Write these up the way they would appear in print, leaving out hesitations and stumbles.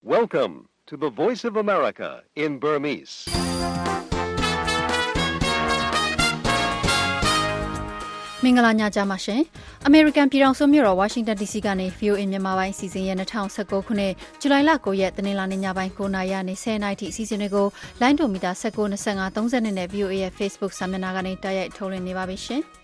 Welcome to the Voice of America in Burmese. ။မင်္ဂလာညချမ်းပါရှင်။ American ပြည်ထောင်စုမြို့တော် Washington DC ကနေ VOA မြန်မာပိုင်းအစီအစဉ်ရဲ့2019ခုနှစ်ဇူလိုင်လ9ရက်တနင်္လာနေ့ညပိုင်း9:00နာရီကနေ10:00နာရီထိအစီအစဉ်တွေကိုလိုင်းဒိုမီတာ19, 25, 30နဲ့ VOA ရဲ့ Facebook စာမျက်နှာကနေတိုက်ရိုက်ထုတ်လွှင့်နေပါပြီရှင်။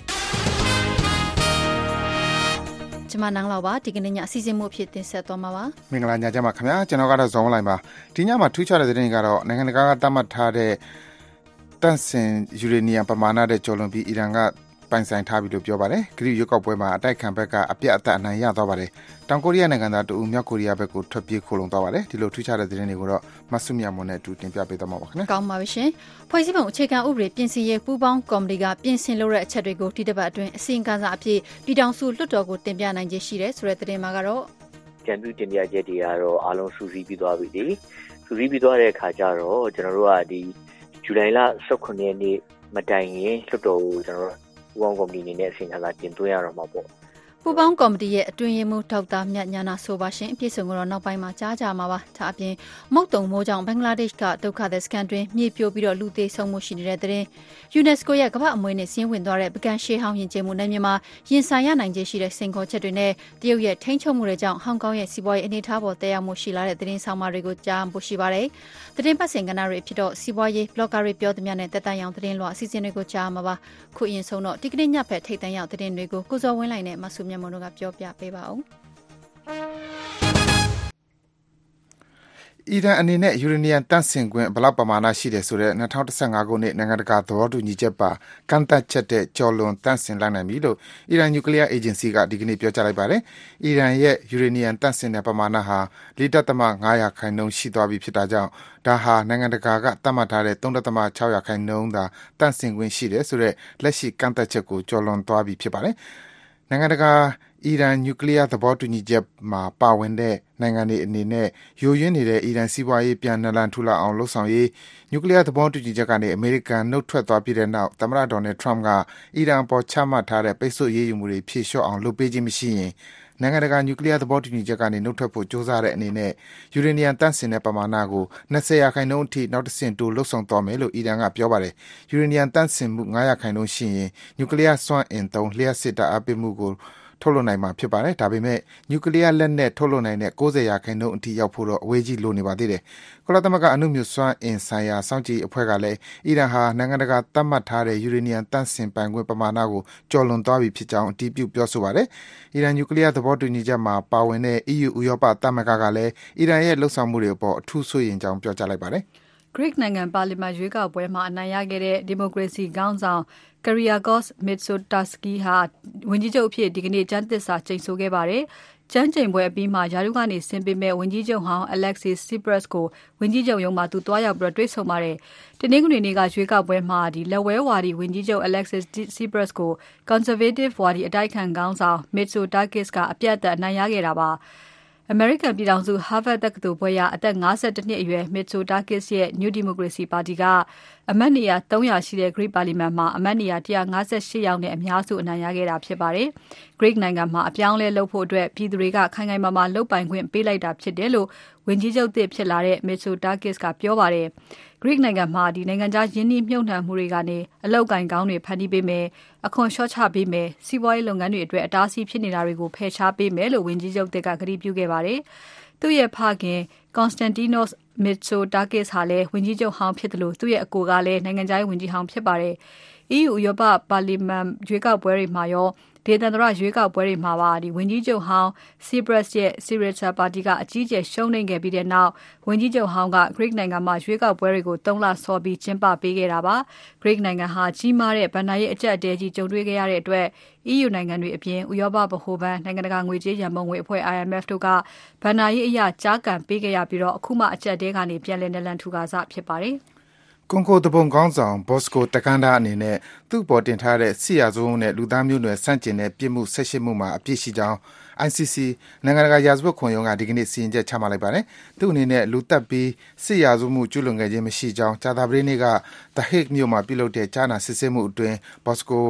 ကျွန်မနန်းလောက်ပါဒီကနေ့ညအစီအစဉ်မှုအဖြစ်တင်ဆက်သွားမှာပါမင်္ဂလာညချမ်းပါခင်ဗျာကျွန်တော်ကတော့ဇောင်းလိုင်းပါဒီညမှာထူးခြားတဲ့သတင်းကတော့နိုင်ငံတကာကသတ်မှတ်ထားတဲ့တန့်စင်ယူရေနီယံပမာဏတဲ့ကျော်လွန်ပြီးအီရန်ကပိုင်ဆိုင်ထားပြီလို့ပြောပါတယ်ဂရိရွက်ကောက်ပွဲမှာအတိုက်ခံဘက်ကအပြတ်အသတ်အနိုင်ရသွားပါတယ်တောင်ကိုရီးယားနိုင်ငံသားတဦးမြောက်ကိုရီးယားဘက်ကိုထွက်ပြေးခိုလုံသွားပါတယ်ဒီလိုထူးခြားတဲ့သတင်းတွေကိုတော့မဆုမြတ်မွန်နဲ့အတူတင်ပြပေးသွားမှာပါခင်ဗျာကောင်းပါပြီရှင်ဖွဲ့စည်းပုံအခြေခံဥပဒေပြင်ဆင်ရေးပူးပေါင်းကော်မတီကပြင်ဆင်လုပ်တဲ့အချက်တွေကိုဒီတစ်ပတ်အတွင်းအစီရင်ခံစာအဖြစ်ပြည်ထောင်စုလွှတ်တော်ကိုတင်ပြနိုင်ခြင်းရှိတယ်ဆိုတဲ့သတင်းမှာကတော့ကြံပြုတင်ပြချက်တွေကတော့အားလုံးစုစည်းပြီးသွားပြီလေစုစည်းပြီးသွားတဲ့အခါကျတော့ကျွန်တော်တို့ကဒီဇူလိုင်လ18ရက်နေ့မတိုင်ရင်လွှတ်တော်ကိုကျွန်တော်တို့ပူးပေါင်းကော်မတီအနေနဲ့အစီရင်ခံစာတင်သွင်းရတော့မှာပေါ့ပူပေါင်းကော်မတီရဲ့အတွင်းရေးမှူးဒေါက်တာမြတ်ညာနာဆိုပါရှင်အပြည့်စုံကတော့နောက်ပိုင်းမှာကြားကြမှာပါဒါအပြင်မုတ်တုံမိုးကြောင့်ဘင်္ဂလားဒေ့ရှ်ကဒုက္ခသည်စခန်းတွင်မြေပြိုပြီးတော့လူသေဆုံးမှုရှိနေတဲ့တဲ့ UNESCO ရဲ့ကမ္ဘာအမွေနဲ့စည်းဝင်သွားတဲ့ပကံရှေးဟောင်းယဉ်ကျေးမှုနယ်မြေမှာရင်ဆိုင်ရနိုင်ခြေရှိတဲ့စိန်ခေါ်ချက်တွေနဲ့တရုတ်ရဲ့ထိန်းချုပ်မှုတွေကြောင့်ဟောင်ကောင်ရဲ့စီးပွားရေးအနေအထားပေါ်တက်ရောက်မှုရှိလာတဲ့သတင်းဆောင်မတွေကိုကြားဖို့ရှိပါတယ်သတင်းပတ်စင်ကဏ္ဍတွေဖြစ်တော့စီးပွားရေးဘလော့ဂါတွေပြောသမျှနဲ့တက်တန်ရောင်သတင်းလွှာအစီအစဉ်တွေကိုကြားမှာပါခုအရင်ဆုံးတော့ဒီကနေ့ညဖက်ထိတ်တန့်ရောက်သတင်းတွေကိုကိုစောဝင်းလိုက်နဲ့မဆုမြတ်မွန်တို့ကပြောပြပေးပါဦးအီရန်အနေနဲ့ယူရေနီယံတန့်စင်ခွင့်ဘလောက်ပမာဏရှိတယ်ဆိုတဲ့2015ခုနှစ်နိုင်ငံတကာသဘောတူညီချက်ပါကန့်သတ်ချက်တဲ့ကျော်လွန်တန့်စင်လိုက်နိုင်ပြီလို့အီရန်နျူကလ িয়ার အေဂျင်စီကဒီကနေ့ပြောကြားလိုက်ပါတယ်။အီရန်ရဲ့ယူရေနီယံတန့်စင်တဲ့ပမာဏဟာ 4.5% ရှိသွားပြီဖြစ်တာကြောင့်ဒါဟာနိုင်ငံတကာကသတ်မှတ်ထားတဲ့ 3.6% သာတန့်စင်ခွင့်ရှိတယ်ဆိုတဲ့လက်ရှိကန့်သတ်ချက်ကိုကျော်လွန်သွားပြီဖြစ်ပါတယ်။နိုင်ငံတကာအီရန်နျူကလ িয়ার သဘောတူညီချက်မှာပါဝင်တဲ့နိုင်ငံတွေအနေနဲ့ယိုယွင်းနေတဲ့အီရန်စီးပွားရေးပြန်နလန်ထူလာအောင်လှုပ်ဆောင်ရေးနျူကလ িয়ার သဘောတူညီချက်ကနေအမေရိကန်နှုတ်ထွက်သွားပြီးတဲ့နောက်သမ္မတဒေါ်နယ်ထရမ့်ကအီရန်အပေါ်ချမှတ်ထားတဲ့ပိတ်ဆို့ရေးယူမှုတွေဖြေလျှော့အောင်လုပ်ပေးခြင်းမရှိရင်နိုင်ငံတကာနျူကလ িয়ার သဘောတူညီချက်ကနေနှုတ်ထွက်ဖို့ကြိုးစားတဲ့အနေနဲ့ယူရေနီယံတန့်စင်တဲ့ပမာဏကို 20% အထိနောက်တစ်ဆင့်တိုးလှုပ်ဆောင်သွားမယ်လို့အီရန်ကပြောပါတယ်။ယူရေနီယံတန့်စင်မှု 5% ရှိရင်နျူကလ িয়ার စွမ်းအင်သုံးလျှပ်စစ်ဓာတ်အားပေးမှုကိုထုတ်လွှတ်နိုင်မှာဖြစ်ပါတယ်။ဒါပေမဲ့နျူကလ িয়ার လက်နက်ထုတ်လွှတ်နိုင်တဲ့ 90% အထိရောက်ဖို့တော့အဝေးကြီးလိုနေပါသေးတယ်။ကုလသမဂ္ဂအနုမြူစွမ်းအင်ဆိုင်ရာစောင့်ကြည့်အဖွဲ့ကလည်းအီရန်ဟာနိုင်ငံတကာသတ်မှတ်ထားတဲ့ယူရေနီယံတန့်စင်ပိုင်ခွင့်ပမာဏကိုကျော်လွန်သွားပြီဖြစ်ကြောင်းအတည်ပြုပြောဆိုပါတယ်။အီရန်နျူကလ িয়ার သဘောတူညီချက်မှာပါဝင်တဲ့ EU ဥရောပသမဂ္ဂကလည်းအီရန်ရဲ့လှုပ်ဆောင်မှုတွေအပေါ်အထူးစိုးရိမ်ကြောင်းပြောကြားလိုက်ပါတယ်။ Greek နိုင်ငံပါလီမန်ရွေးကောက်ပွဲမှာအနိုင်ရခဲ့တဲ့ဒီမိုကရေစီခေါင်းဆောင်Kyriakos Mitsotakis ဟာဝန်ကြီးချုပ်အဖြစ်ဒီကနေ့ကျမ်းသစ္စာကျိန်ဆိုခဲ့ပါတယ်။ကျမ်းကျိန်ပွဲအပြီးမှာယာရုကနေဆင်းပေးမဲ့ဝန်ကြီးချုပ်ဟောင်း Alexis Tsipras ကိုဝန်ကြီးချုပ်ရုံးမှာသူတွားရောက်ပြီးတွေ့ဆုံပါတယ်။တနင်္ဂနွေနေ့ကရွေးကောက်ပွဲမှာလက်ဝဲဝါဒီဝန်ကြီးချုပ် Alexis Tsipras ကို Conservative ဝါဒီအတိုက်ခံခေါင်းဆောင် Mitsotakis ကအပြတ်အသတ်အနိုင်ရခဲ့တာပါ။အမေရိကန်ပြည်ထောင်စု Harvard တက္ကသိုလ်ဘွဲ့ရအသက်52နှစ်အရွယ် Mitsotakis ရဲ့ New Democracy ပါတီကအမတ်နေရာ300ရှိတဲ့ Greek ပါလီမန်မှာအမတ်နေရာ158ယောက်နဲ့အများစုအနိုင်ရခဲ့တာဖြစ်ပါတယ်။ Greek နိုင်ငံမှာအပြောင်းအလဲလုပ်ဖို့အတွက်ပြည်သူတွေကခိုင်ခိုင်မာမာလုပ်ပိုင်ခွင့်ပေးလိုက်တာဖြစ်တယ်လို့ဝန်ကြီးချုပ်သစ်ဖြစ်လာတဲ့ Mitsotakis ကပြောပါတယ်။ Greek နိုင်ငံမှာနိုင်ငံခြားရင်းနှီးမြှုပ်နှံမှုတွေကနေအလောက်ကိုင်ကောင်းတွေဖန်တီးပေးမယ်။အခွန်လျှော့ချပေးမယ်။စီးပွားရေးလုပ်ငန်းတွေအတွက်အတားအဆီးဖြစ်နေတာတွေကိုဖယ်ရှားပေးမယ်လို့ဝန်ကြီးချုပ်သစ်ကကတိပြုခဲ့ပါတယ်။သူ့ရဲ့ဖခင် Konstantinos Mitsotakis ဟာလည်းဝန်ကြီးချုပ်ဟောင်းဖြစ်တယ်လို့သူ့ရဲ့အကိုကလည်းနိုင်ငံခြားရေးဝန်ကြီးဟောင်းဖြစ်ပါတယ်။ EU ဥရောပပါလီမန်ရွေးကောက်ပွဲတွေမှာရောဒေသန္တရရွေးကောက်ပွဲတွေမှာပါဝန်ကြီးချုပ်ဟောင်း Tsipras ရဲ့ Syriza ပါတီကအကြီးအကျယ်ရှုံးနိမ့်ခဲ့ပြီးတဲ့နောက်ဝန်ကြီးချုပ်ဟောင်းက Greek နိုင်ငံမှာရွေးကောက်ပွဲတွေကို3လစောပြီးကျင်းပပေးခဲ့တာပါ။ Greek နိုင်ငံဟာကြီးမားတဲ့ဗဏ္ဍာရေးအကျပ်အတည်းကြီးကြုံတွေ့ခဲ့ရတဲ့အတွက် EU နိုင်ငံတွေအပြင်ဥရောပဗဟိုဘဏ်နိုင်ငံတကာငွေကြေးရန်ပုံငွေအဖွဲ့ IMF တို့ကဗဏ္ဍာရေးအရကြားကန်ပေးခဲ့ရပြီးအခုမှအကျပ်အတည်းကနေပြန်လည်နလန်ထူကာစဖြစ်ပါတယ်။ကွန်ဂိုတပုံခေါင်းဆောင် Bosco Ntaganda အနေနဲ့သူ့ပေါ်တင်ထားတဲ့စစ်ရာဇဝတ်မှုနဲ့လူသားမျိုးနွယ်ဆန့်ကျင်တဲ့ပြစ်မှု18မှုမှာအပြစ်ရှိကြောင်း ICC နိုင်ငံတကာရာဇဝတ်ခုံရုံးကဒီကနေ့စီရင်ချက်ချမှတ်လိုက်ပါတယ်။သူ့အနေနဲ့လူသက်ပြီးစစ်ရာဇဝတ်မှုကျူးလွန်ခဲ့ခြင်းမရှိကြောင်းကြာသပတေးနေ့က The Hague မြို့မှာပြုလုပ်တဲ့ကြားနာစစ်ဆေးမှုအတွင်း Bosco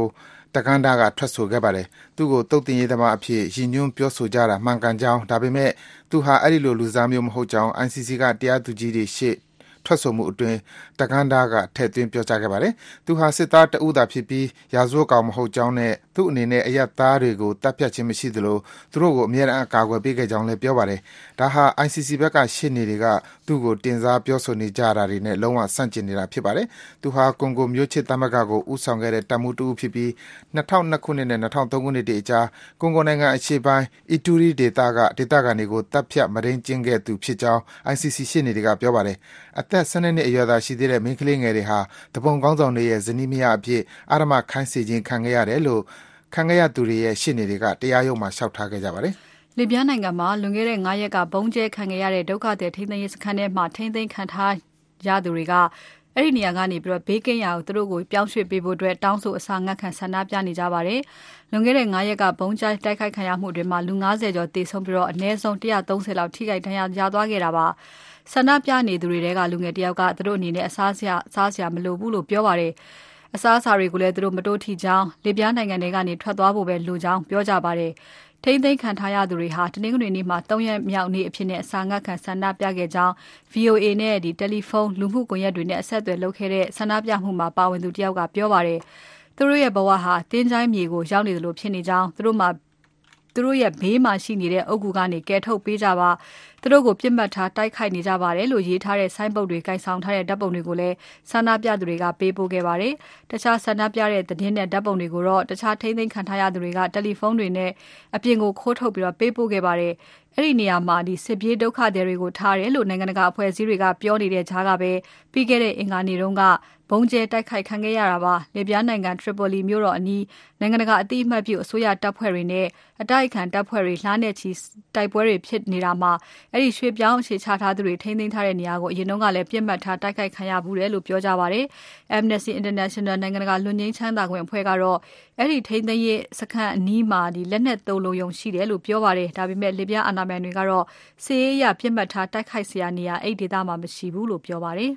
တကန်းတာကထွက်ဆိုခဲ့ပါတယ်သူ့ကိုတုတ်တင်ရေးသမားအဖြစ်ရည်ညွှန်းပြောဆိုကြတာမှန်ကန်ကြောင်းဒါပေမဲ့သူဟာအဲ့ဒီလိုလူစားမျိုးမဟုတ်ကြောင်း ICC ကတရားသူကြီးတွေရှေ့ထွက်ဆိုမှုအတွင်းတကန်းတာကထည့်သွင်းပြောကြားခဲ့ပါတယ်သူဟာစစ်သားတဦးသာဖြစ်ပြီးရာဇဝတ်ကောင်မဟုတ်ကြောင်းနဲ့သူ့အနေနဲ့အယက်သားတွေကိုတပ်ဖြတ်ခြင်းမရှိသလိုသူတို့ကိုအမြဲတမ်းအကာအကွယ်ပေးခဲ့ကြောင်းလည်းပြောပါတယ်ဒါဟာ ICC ဘက်ကရှေ့နေတွေကသူ့ကိုတင်စားပြောဆိုနေကြတာတွေနဲ့လုံးဝဆန့်ကျင်နေတာဖြစ်ပါတယ်သူဟာကွန်ဂိုမျိုးချစ်သမဂ္ဂကိုဦးဆောင်ခဲ့တဲ့တပ်မှုတဦးဖြစ်ပြီး2002ခုနှစ်နဲ့2003ခုနှစ်တည်းအကြားကွန်ဂိုနိုင်ငံအရှေ့ပိုင်းအီတူရီဒေသခံတွေကိုတပ်ဖြတ်မရင်းကျင်းခဲ့သူဖြစ်ကြောင်း ICC ရှေ့နေတွေကပြောပါတယ်အသက်12နှစ်အရွယ်သာရှိသေးတဲ့မိန်းကလေးငယ်တွေဟာတပုံကောင်းဆောင်တွေရဲ့ဇနီးမယားအဖြစ်အာရမခိုင်းစေခြင်းခံခဲ့ရတယ်လို့ခံခဲ့ရသူတွေရဲ့ရှေ့နေတွေကတရားရုံးမှာလျှောက်ထားခဲ့ကြပါတယ်။လီဘီယာနိုင်ငံမှာလွန်ခဲ့တဲ့9ရက်ကဘုံကျဲခံခဲ့ရတဲ့ဒုက္ခသည်ထိန်းသိမ်းရေးစခန်းထဲမှာထိန်းသိမ်းခံထားရသူတွေကအဲ့ဒီနေရာကနေပြီးတော့ဘေးကင်းရာကိုသူတို့ကိုပြောင်းရွှေ့ပေးဖို့အတွက်တောင်းဆိုအစာငတ်ခံဆန္ဒပြနေကြပါတယ်။လွန်ခဲ့တဲ့9ရက်ကဘုံကျဲတိုက်ခိုက်ခံရမှုတွေမှာလူ90ကျော်သေဆုံးပြီးတော့အနည်းဆုံး130လောက်ထိခိုက်ဒဏ်ရာရသွားခဲ့တာပါ။ဆန္ဒပြနေသူတွေကလူငယ်တယောက်ကသူတို့အနေနဲ့အစားစရာမလိုဘူးလို့ပြောပါတယ်။အစားအစာတွေကိုလည်းသူတို့မတိုးထီကြောင်းလီဘီယာနိုင်ငံတွေကနေထွက်သွားဖို့ပဲလိုကြောင်းပြောကြပါတယ်။ထိမ့်သိမ်းခံထားရသူတွေဟာတနင်္ဂနွေနေ့မှာ3ရက်မြောက်နေ့အဖြစ်နဲ့အစာငတ်ခံဆန္ဒပြခဲ့ကြောင်း VOA နဲ့တယ်လီဖုန်းလူမှုကွန်ရက်တွေနဲ့အဆက်အသွယ်လုပ်ခဲ့တဲ့ဆန္ဒပြမှုမှာပါဝင်သူတယောက်ကပြောပါတယ်။သူတို့ရဲ့ဘဝဟာတင်းချိုင်းမြေကိုရောက်နေတယ်လို့ဖြစ်နေကြောင်းသူတို့ရဲ့ဘေးမှာရှိနေတဲ့အုပ်ကူကနေကယ်ထုတ်ပေးကြပါသူတို့ကိုပြစ်မှတ်ထားတိုက်ခိုက်နေကြပါတယ်လို့ရေးထားတဲ့ဆိုင်းပုတ်တွေကိုင်ဆောင်ထားတဲ့ဓာတ်ပုံတွေကိုလည်းဆန္ဒပြသူတွေကပေးပို့ခဲ့ပါတယ်တခြားဆန္ဒပြတဲ့သတင်းနဲ့ဓာတ်ပုံတွေကိုတော့တခြားထိမ့်သိမ်းခံထားရသူတွေကတယ်လီဖုန်းတွေနဲ့အပြင်ကိုခိုးထုတ်ပြီးတော့ပေးပို့ခဲ့ပါတယ်အဲ့ဒီနေရာမှာစစ်ပြေးဒုက္ခသည်တွေကိုထားတယ်လို့နိုင်ငံတကာအဖွဲ့အစည်းတွေကပြောနေတဲ့ကြားကပဲပြီးခဲ့တဲ့အင်္ဂါနေ့တုန်းကဘုံကျဲတိုက်ခိုက်ခံခဲ့ရတာပါလီဘီယာနိုင်ငံထရီပိုလီမြို့တော်အနီးနိုင်ငံတကာအသိအမှတ်ပြုအစိုးရတပ်ဖွဲ့တွေနဲ့အတိုက်အခံတပ်ဖွဲ့တွေလှမ်းတဲ့ချီတိုက်ပွဲတွေဖြစ်နေတာမှာအဲ့ဒီရွှေ့ပြောင်းအခြေချထားသူတွေထိန်းသိမ်းထားတဲ့နေရာကိုအရင်တုန်းကလည်းပြစ်မှတ်ထားတိုက်ခိုက်ခံရဘူးတယ်လို့ပြောကြပါတယ် Amnesty International နိုင်ငံတကာလွတ်ငြိမ်းချမ်းသာခွင့်အဖွဲ့ကတော့အဲ့ဒီထိန်းသိမ်းရေးစခန်းအနီးမှာလက်နက်သုံးလုံးယုံရှိတယ်လို့ပြောပါတယ်ဒါပေမဲ့လီဘီယာအာဏာပိုင်တွေကတော့စစ်ရေးအရပြစ်မှတ်ထားတိုက်ခိုက်စရာနေရာအဲ့ဒီဒေသမှာမရှိဘူးလို့ပြောပါတယ်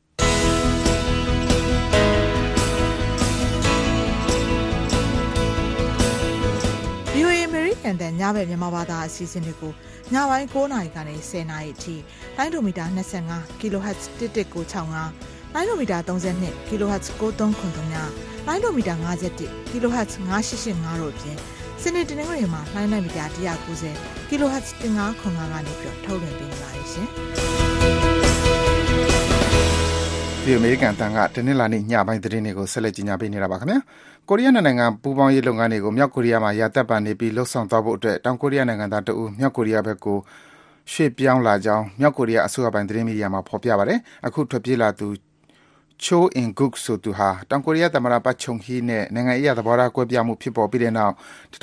VOA American တဲ့ညဘက်မြန်မာဘာသာအစီအစဉ်တွေကိုညပိုင်း9:00နာရီကနေ10:00နာရီအထိလိုင်းဒိုမီတာ25 kHz 1165လိုင်းဒိုမီတာ32 kHz 9393လိုင်းဒိုမီတာ51 kHz 9885တို့အပြင်စနေတနင်္ဂနွေမှာလိုင်းမီတာ190 kHz 1505ကနေပြီးထုတ်လွှင့်ပေးနေပါတယ်ရှင်ဒီအမေရိကန်တန်ကတနင်္လာနေ့ညပိုင်းသတင်းတွေကိုဆက်လက်ကြီးညာပေးနေတာပါခင်ဗျာကိုရီးယားနိုင်ငံပူးပေါင်းရေးလုပ်ငန်းတွေကိုမြောက်ကိုရီးယားမှာရာသက်ပန်နေပြီးလှုပ်ဆောင်သွားဖို့အတွက်တောင်ကိုရီးယားနိုင်ငံသားတအူမြောက်ကိုရီးယားဘက်ကိုရွှေ့ပြောင်းလာကြောင်းမြောက်ကိုရီးယားအစိုးရပိုင်းသတင်းမီဒီယာမှာဖော်ပြပါတယ်အခုထွက်ပြေးလာသူချိုအင်ဂုတ်ဆိုသူဟာတောင်ကိုရီးယားသမ္မတပတ်ချုံဟီနဲ့နိုင်ငံရေးသဘောထားကွဲပြားမှုဖြစ်ပေါ်ပြီးတဲ့နောက်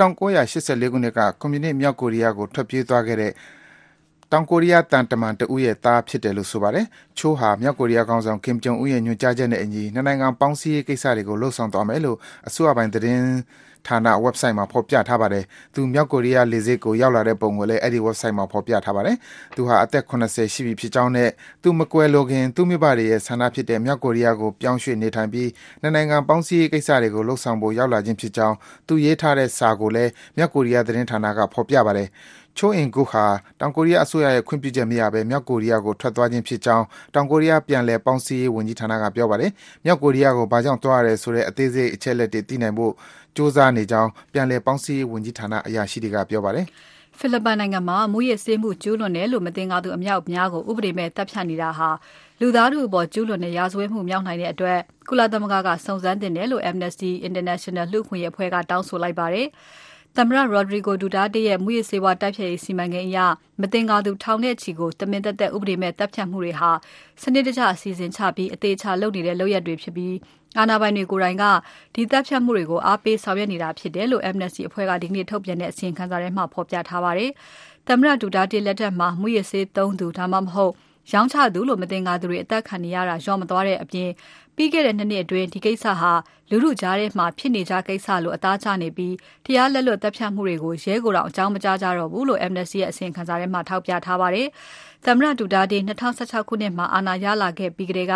1984ခုနှစ်ကကွန်မြူနစ်မြောက်ကိုရီးယားကိုထွက်ပြေးသွားခဲ့တဲ့တောင်ကိုရီးယားတန်တမန်တဦးရဲ့သားဖြစ်တယ်လို့ဆိုပါတယ်။ချိုးဟာမြောက်ကိုရီးယားကောင်ဆောင်ကင်ဂျုံအွန်းရဲ့ညွှန်ကြားချက်နဲ့အညီနှစ်နိုင်ငံပေါင်းစည်းရေးကိစ္စတွေကိုလှုပ်ဆောင်သွားမယ်လို့အစိုးရပိုင်းသတင်းဌာန website မှာဖော်ပြထားပါတယ်။သူမြောက်ကိုရီးယားလေဆိပ်ကိုရောက်လာတဲ့ပုံကိုလည်းအဲ့ဒီ website မှာဖော်ပြထားပါတယ်။သူဟာအသက်80ရှိပြီဖြစ်ကြောင်းနဲ့သူမကွယ်လွန်ခင်သူမိဘတွေရဲ့ဆန္ဒဖြစ်တဲ့မြောက်ကိုရီးယားကိုပြောင်းရွှေ့နေထိုင်ပြီးနှစ်နိုင်ငံပေါင်းစည်းရေးကိစ္စတွေကိုလှုပ်ဆောင်ဖို့ရောက်လာခြင်းဖြစ်ကြောင်းသူရေးထားတဲ့စာကိုလည်းမြောက်ကိုရီးယားသတင်းဌာနကဖော်ပြပါတယ်။ချိုအင်ဂုဟာတောင်ကိုရီးယားအစိုးရရဲ့ခွင့်ပြုချက်မရဘဲမြောက်ကိုရီးယားကိုထွက်သွားခြင်းဖြစ်ကြောင်းတောင်ကိုရီးယားပြန်လည်ပေါင်းစည်းရေးဝန်ကြီးဌာနကပြောပါတယ်။မြောက်ကိုရီးယားကိုဘာကြောင့်သွားရတယ်ဆိုတဲ့အသေးစိတ်အချက်အလက်တွေသိနိုင်ဖို့စ조사နေကြောင်းပြန်လည်ပေါင်းစည်းရေးဝန်ကြီးဌာနအရာရှိတွေကပြောပါတယ်။ဖိလစ်ပိုင်နိုင်ငံမှာမူရစ်ဆေးမှုကျူးလွန်တယ်လို့မတင်ကားသူအမြောက်များကိုဥပဒေမဲ့တပ်ဖြတ်နေတာဟာလူသားတို့အပေါ်ကျူးလွန်တဲ့ရာဇဝတ်မှုမြောက်နိုင်တဲ့အတွက်ကုလသမဂ္ဂကစုံစမ်းတင်တယ်လို့ Amnesty International လူ့အခွင့်အရေးအဖွဲ့ကတောင်းဆိုလိုက်ပါတယ်။သမ္မတ Rodrigo Duterte ရဲ့မူရစ်ဆေးဝါးတိုက်ဖျက်ရေးစီမံကိန်းအရမတင်ကားသူထောင်နဲ့ချီကိုတမင်သက်သက်ဥပဒေမဲ့တပ်ဖြတ်မှုတွေဟာစနစ်တကျအစီအစဉ်ချပြီးအသေးချာလုပ်နေတဲ့လုပ်ရက်တွေဖြစ်ပြီးအာဏာပိုင်တွေကိုယ်တိုင်ကဒီတပ်ဖြတ်မှုတွေကိုအားပေးဆောင်ရွက်နေတာဖြစ်တယ်လို့ Amnesty အဖွဲ့ကဒီကနေ့ထုတ်ပြန်တဲ့အစီရင်ခံစာထဲမှာဖော်ပြထားပါတယ်။သမ္မတ Duterte လက်ထက်မှာမူရစ်ဆေးသုံးသူဒါမှမဟုတ်ရောင်းချသူလို့မတင်ကားသူတွေအသက်ခံနေရတာရောမသွားတဲ့အပြင်ပြီးခဲ့တဲ့2နှစ်အတွင်းဒီကိစ္စဟာလူထုကြားထဲမှာဖြစ်နေကြကိစ္စလို့အသားကျနေပြီးတရားလက်လွတ်တပ်ဖြတ်မှုတွေကိုရဲကိုယ်တော်အကြောင်းမကြားကြတော့ဘူးလို့ Amnesty ရဲ့အစီရင်ခံစာထဲမှာထောက်ပြထားပါတယ်။သမ္မတ Duterte 2016ခုနှစ်မှာအာဏာရလာခဲ့ပြီးကတည်းက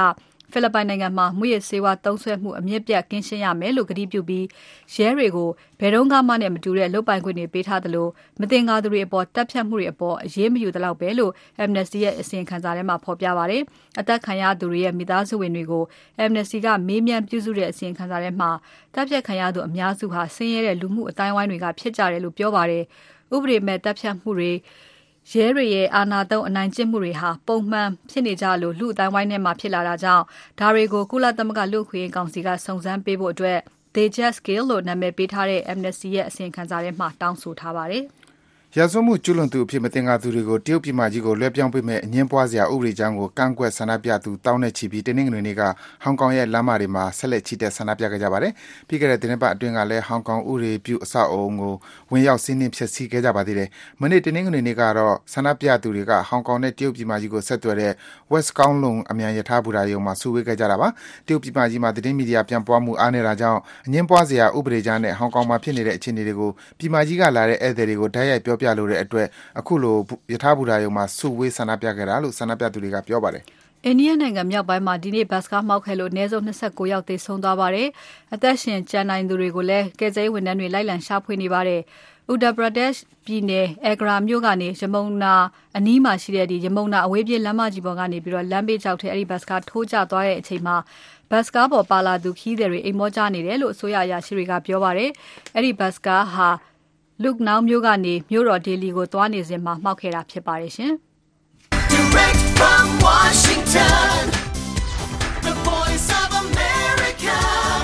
ဖိလစ်ပိုင်နိုင်ငံမှာမူရစ်ဆေးဝါးသုံးစွဲမှုအမြင့်ပြတ်ကင်းရှင်းရမယ်လို့ကတိပြုပြီးရဲတွေကိုဘယ်တော့မှနဲ့မတူတဲ့လုပ်ပိုင်ခွင့်တွေပေးထားသလိုမတင်ကားသူတွေအပေါ်တပ်ဖြတ်မှုတွေအပေါ်အရေးမယူသလောက်ပဲလို့ Amnesty ရဲ့အစီရင်ခံစာထဲမှာဖော်ပြပါတယ်။အသက်ခံရသူတွေရဲ့မိသားစုဝင်တွေကို Amnesty ကမေးမြန်းပြုစုတဲ့အစီရင်ခံစာထဲမှာတပ်ဖြတ်ခံရသူအများစုဟာဆင်းရဲတဲ့လူမှုအတိုင်းအဝိုင်းတွေကဖြစ်ကြတယ်လို့ပြောပါတယ်။ဥပဒေမဲ့တပ်ဖြတ်မှုတွေရဲတွေရဲ့အာဏာသုံးအနိုင်ကျင့်မှုတွေဟာပုံမှန်ဖြစ်နေကြလို့လူအတိုင်းဝိုင်းထဲမှာဖြစ်လာတာကြောင့်ဒါတွေကိုကုလသမဂ္ဂလူ့အခွင့်အရေးကောင်စီကစုံစမ်းပေးဖို့အတွက် They Just Kill လို့နာမည်ပေးထားတဲ့ Amnesty ရဲ့အစီရင်ခံစာထဲမှာတောင်းဆိုထားပါတယ်။ရာဇဝတ်မှုကျူးလွန်သူအဖြစ်မတင်ကားသူတွေကိုတရုတ်ပြည်မကြီးကိုလွှဲပြောင်းပေးမဲ့အငင်းပွားစရာဥပဒေကြောင်းကိုကန့်ကွက်ဆန္ဒပြသူတောင်းနဲ့ချီပြီးတနင်္ဂနွေနေ့ကဟောင်ကောင်ရဲ့လမ်းမတွေမှာဆက်လက်ချီတက်ဆန္ဒပြခဲ့ကြပါတယ်။ပြီးခဲ့တဲ့သတင်းပတ်အတွင်းကလည်းဟောင်ကောင်ဥပဒေပြုအဆောက်အအုံကိုဝင်ရောက်စီးနင်းဖျက်ဆီးခဲ့ကြပါသေးတယ်။မနေ့တနင်္ဂနွေနေ့ကတော့ဆန္ဒပြသူတွေကဟောင်ကောင်နဲ့တရုတ်ပြည်မကြီးကိုဆက်သွယ်တဲ့ West Kowloon အမြန်ရထားဘူတာရုံမှာစုဝေးခဲ့ကြတာပါ။တရုတ်ပြည်မကြီးမှာသတင်းမီဒီယာပြန်ပွားမှုအားနေတာကြောင့်အငင်းပွားစရာဥပဒေကြမ်းနဲ့ဟောင်ကောင်မှာဖြစ်နေတဲ့အခြေအနေတွေကိုပြည်မကြီးကလာတဲ့ဧည့်သည်တွေကိုဓာတ်ရိုက်ပြောပြလိုတဲ့အတွက်အခုလိုရထားဘူတာရုံမှာစုဝေးဆန္ဒပြခဲ့တာလို့ဆန္ဒပြသူတွေကပြောပါတယ်။အိန္ဒိယနိုင်ငံမြောက်ပိုင်းမှာဒီနေ့ဘတ်စကားမှောက်ခဲ့လို့အနည်းဆုံး29ယောက်သေဆုံးသွားပါတယ်။အသက်ရှင်ကျန်နိုင်သူတွေကိုလည်းကယ်ဆယ်ရေးဝန်ထမ်းတွေလိုက်လံရှာဖွေနေပါတယ်။ Uttar Pradesh ပြည်နယ် Agra မြို့ကနေယမုန်နာအနီးမှာရှိတဲ့ယမုန်နာအဝေးပြေးလမ်းမကြီးပေါ်ကနေပြီးတော့လမ်းဘေးကျောက်ထဲအဲ့ဒီဘတ်စကားထိုးကျသွားတဲ့အချိန်မှာဘတ်စကားပေါ်ပါလာသူခီးသည်တွေအိမ်မောကြနေတယ်လို့အစိုးရအရာရှိတွေကပြောပါတယ်။အဲ့ဒီဘတ်စကားဟာLucknow မြို့ကနေမြို့တော်ဒေလီကိုသွားနေစဉ်မှာမှောက်ခဲ့တာဖြစ်ပါတယ်ရှင်။ Direct from Washington, the voice of America,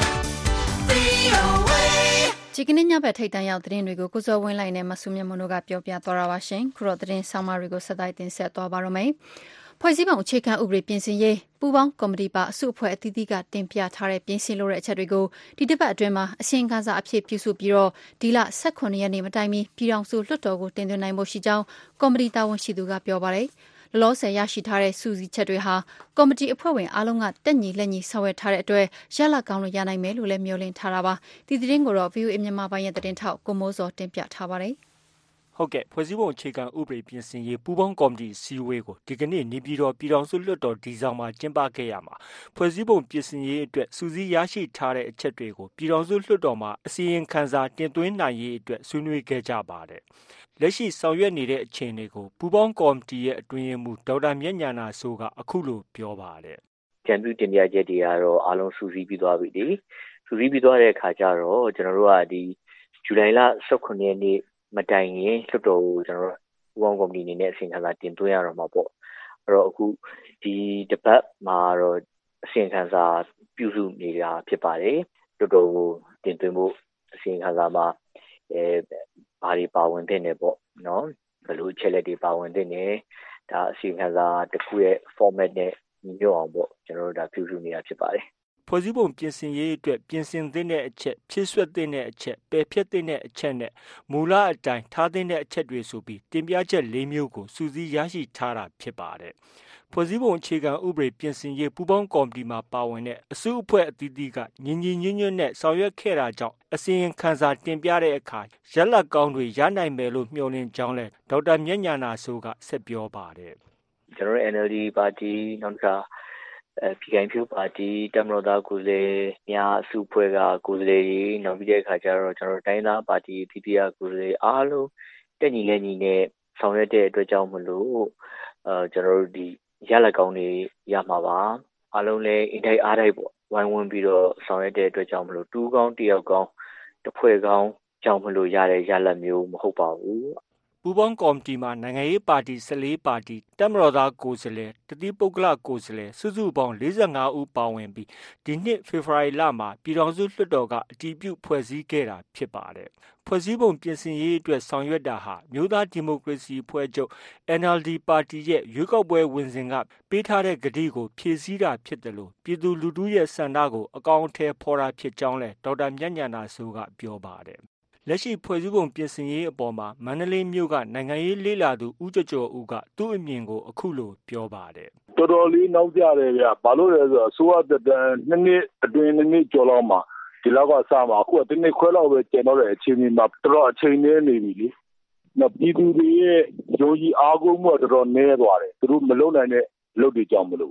VOA ဒီကနေ့ညဘက်ထိပ်တန်းရောက်သတင်းတွေကိုကိုစောဝင်းလိုက်နဲ့မဆုမြတ်မွန်တို့ကပြောပြသွားတာပါရှင်။ခုတော့သတင်းဆောင်မတွေကိုဆက်တိုက်တင်ဆက်သွားပါရမယ်။ဖွဲ့စည်းပုံအခြေခံဥပဒေပြင်ဆင်ရေးပူးပေါင်းကော်မတီပါအစုအဖွဲ့အသီးသီးကတင်ပြထားတဲ့ပြင်ဆင်လိုတဲ့အချက်တွေကိုဒီတစ်ပတ်အတွင်းမှာအစီရင်ခံစာအဖြစ်ပြုစုပြီးတော့ဒီလ18ရက်နေ့မတိုင်မီပြည်ထောင်စုလွှတ်တော်ကိုတင်သွင်းနိုင်ဖို့ရှိကြောင်းကော်မတီတာဝန်ရှိသူကပြောပါတယ်။လောလောဆယ်ရရှိထားတဲ့စုစည်းချက်တွေဟာကော်မတီအဖွဲ့ဝင်အားလုံးကတက်ညီလက်ညီဆောင်ရွက်ထားတဲ့အတွက်ရလဒ်ကောင်းလို့ရနိုင်မယ်လို့လည်းမျှော်လင့်ထားတာပါ။ဒီသတင်းကိုတော့ VOA မြန်မာပိုင်းရဲ့သတင်းထောက်ကိုမိုးစောတင်ပြထားပါတယ်။ဟုတ်ကဲ့ဖွဲ့စည်းပုံအခြေခံဥပဒေပြင်ဆင်ရေးပူးပေါင်းကော်မတီစည်းဝေးကိုဒီကနေ့နေပြည်တော်ပြည်ထောင်စုလွှတ်တော်ဒီဆောင်မှာကျင်းပခဲ့ရမှာဖွဲ့စည်းပုံပြင်ဆင်ရေးအတွက်စူးစီးရရှိထားတဲ့အချက်တွေကိုပြည်ထောင်စုလွှတ်တော်မှာအစီရင်ခံစာတင်သွင်းနိုင်ရေးအတွက်ဆွေးနွေးခဲ့ကြပါတယ်။လက်ရှိဆောင်ရွက်နေတဲ့အခြေအနေကိုပူးပေါင်းကော်မတီရဲ့အတွင်းရေးမှူးဒေါက်တာမြတ်ညာနာစိုးကအခုလိုပြောပါတယ်။ကြံပြုတင်ပြချက်တွေကတော့အားလုံးစူးစီးပြီးသွားပြီလေ။စူးစီးပြီးသွားတဲ့အခါကျတော့ကျွန်တော်တို့ကဒီဇူလိုင်လ18ရက်နေ့မတိုင်ရင်လွှတ်တော်ကိုကျွန်တော်တို့ပူးပေါင်းကော်မတီအနေနဲ့အစီရင်ခံစာတင်သွင်းရတော့မှာပေါ့အဲ့တော့အခုဒီတပတ်မှာတော့အစီရင်ခံစာပြုစုနေတာဖြစ်ပါတယ်လွှတ်တော်ကိုတင်သွင်းဖို့အစီရင်ခံစာမှာဘာတွေပါဝင်တဲ့နေပေါ့နော်ဘယ်လိုအချက်လက်တွေပါဝင်တဲ့နေဒါအစီရင်ခံစာတစ်ခုရဲ့ format နဲ့ညီညွတ်အောင်ပေါ့ကျွန်တော်တို့ဒါပြုစုနေတာဖြစ်ပါတယ်ဖွဲ့စည်းပုံပြင်ဆင်ရေးအတွက်ပြင်ဆင်သင့်တဲ့အချက်ဖြည့်စွက်သင့်တဲ့အချက်ပယ်ဖျက်သင့်တဲ့အချက်နဲ့မူလအတိုင်းထားသင့်တဲ့အချက်တွေဆိုပြီးတင်ပြချက်၄မျိုးကိုစူးစီးရရှိထားတာဖြစ်ပါတယ်။ဖွဲ့စည်းပုံအခြေခံဥပဒေပြင်ဆင်ရေးပူးပေါင်းကော်မတီမှာပါဝင်တဲ့အစုအဖွဲ့အသီးသီးကညီညီညွတ်ညွတ်နဲ့ဆောင်ရွက်ခဲ့တာကြောင့်အစီရင်ခံစာတင်ပြတဲ့အခါရလဒ်ကောင်းတွေရနိုင်မယ်လို့မျှော်လင့်ကြောင်းလဲဒေါက်တာမြတ်ညာနာစိုးကဆက်ပြောပါတယ်။ကျွန်တော် NLD ပါတီနောက်တစ်ခါပြည်ခိုင်ဖြိုးပါတီတမတော်သားကိုယ်စားလှယ်များအစုအဖွဲ့ကကိုယ်စားလှယ်ကြီးနောက်ပြီးတဲ့အခါကျတော့ကျွန်တော်တိုင်းသားပါတီတတိယကိုယ်စားလှယ်အားလုံးတက်ညီလက်ညီနဲ့ဆောင်ရွက်တဲ့အတွက်ကြောင့်မလို့ကျွန်တော်တို့ဒီရလဒ်ကောင်းတွေရမှာပါအားလုံးလည်းအင်တိုက်အားတိုက်ပေါ့ဝိုင်းဝန်းပြီးတော့ဆောင်ရွက်တဲ့အတွက်ကြောင့်မလို့တူးကောင်းတယောက်ကောင်းတစ်ဖွဲ့ကောင်းကြောင့်မလို့ရတဲ့ရလဒ်မျိုးမဟုတ်ပါဘူးပူးပေါင်းကော်မတီမှာနိုင်ငံရေးပါတီ14ပါတီတပ်မတော်သားကိုယ်စားလှယ်တတိပုဂ္ဂလကိုယ်စားလှယ်စုစုပေါင်း45ဦးပါဝင်ပြီးဒီနှစ်ဖေဖော်ဝါရီလမှာပြည်ထောင်စုလွှတ်တော်ကအတည်ပြုဖွဲ့စည်းခဲ့တာဖြစ်ပါတယ်။ဖွဲ့စည်းပုံပြင်ဆင်ရေးအတွက်ဆောင်ရွက်တာဟာမြို့သားဒီမိုကရေစီအဖွဲ့ချုပ် NLD ပါတီရဲ့ရွေးကောက်ပွဲဝင်စဉ်ကပေးထားတဲ့ကတိကိုဖြည့်ဆည်းတာဖြစ်တယ်လို့ပြည်သူလူထုရဲ့ဆန္ဒကိုအကောင်အထည်ဖော်တာဖြစ်ကြောင်းလဲဒေါက်တာမြတ်ညာနာစိုးကပြောပါတယ်။လက်ရှိဖွဲ့စည်းပုံပြင်ဆင်ရေးအပေါ်မှာမန္တလေးမြို့ကနိုင်ငံရေးလေ့လာသူဦးကျော်ကျော်ဦးကသူ့အမြင်ကိုအခုလိုပြောပါတယ်။တော်တော်လေးနောက်ကျတယ်ဗျ။ဘာလို့လဲဆိုတော့ဆိုရတဲ့2နှစ်အတွင်း2နှစ်ကျော်လောက်မှာဒီလောက်ကစမှာအခုက1နှစ်ခွဲလောက်ပဲကျန်တော့တဲ့အချိန်မှာတော်တော်အချိန်နည်းနေပြီလေ။နောက်ပြည်သူတွေရဲ့ယုံကြည်အားကိုးမှုကတော်တော်နည်းသွားတယ်။သူတို့မလုံနိုင်တဲ့လုပ်တွေကြောင့်မလို့ပေါ့။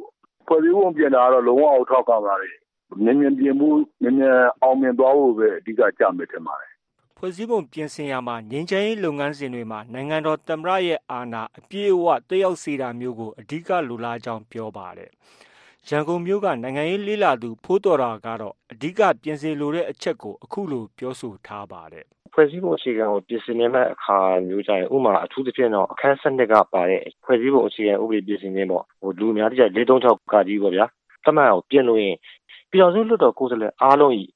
ဖွဲ့စည်းပုံပြင်တာကတော့လုံးဝအောက်ထောက်ခံပါတယ်။မြင်ပြင်မှုမြင်အောင်မြင်သွားဖို့ပဲအဓိကကြမယ်ထင်ပါတယ်။ဖွဲ့စည်းပုံပြင်ဆင်ရမှာငြိမ်းချမ်းရေးလုပ်ငန်းစဉ်တွေမှာနိုင်ငံတော်သမ္မတရဲ့အာဏာအပြည့်အဝတက်ရောက်စေတာမျိုးကိုအဓိကလိုလားကြောင်းပြောပါတယ်။ရန်ကုန်မြို့ကနိုင်ငံရေးလေ့လာသူဖိုးတော်တာကတော့အဓိကပြင်ဆင်လိုတဲ့အချက်ကိုအခုလိုပြောဆိုထားပါတယ်။ဖွဲ့စည်းပုံအခြေခံကိုပြင်ဆင်နေမဲ့အခါမျိုးကြရင်ဥမာအထူးသဖြင့်တော့အခန်း7ကပါတဲ့ဖွဲ့စည်းပုံအခြေခံဥပဒေပြင်ဆင်ခြင်းပေါ့လူအများတိကျ436ကကြီးပေါ့ဗျာတမန်ကိုပြင်လို့ရင်ပြည်တော်စုလွှတ်တော်ကိုယ်စားလှယ်အားလုံးဤ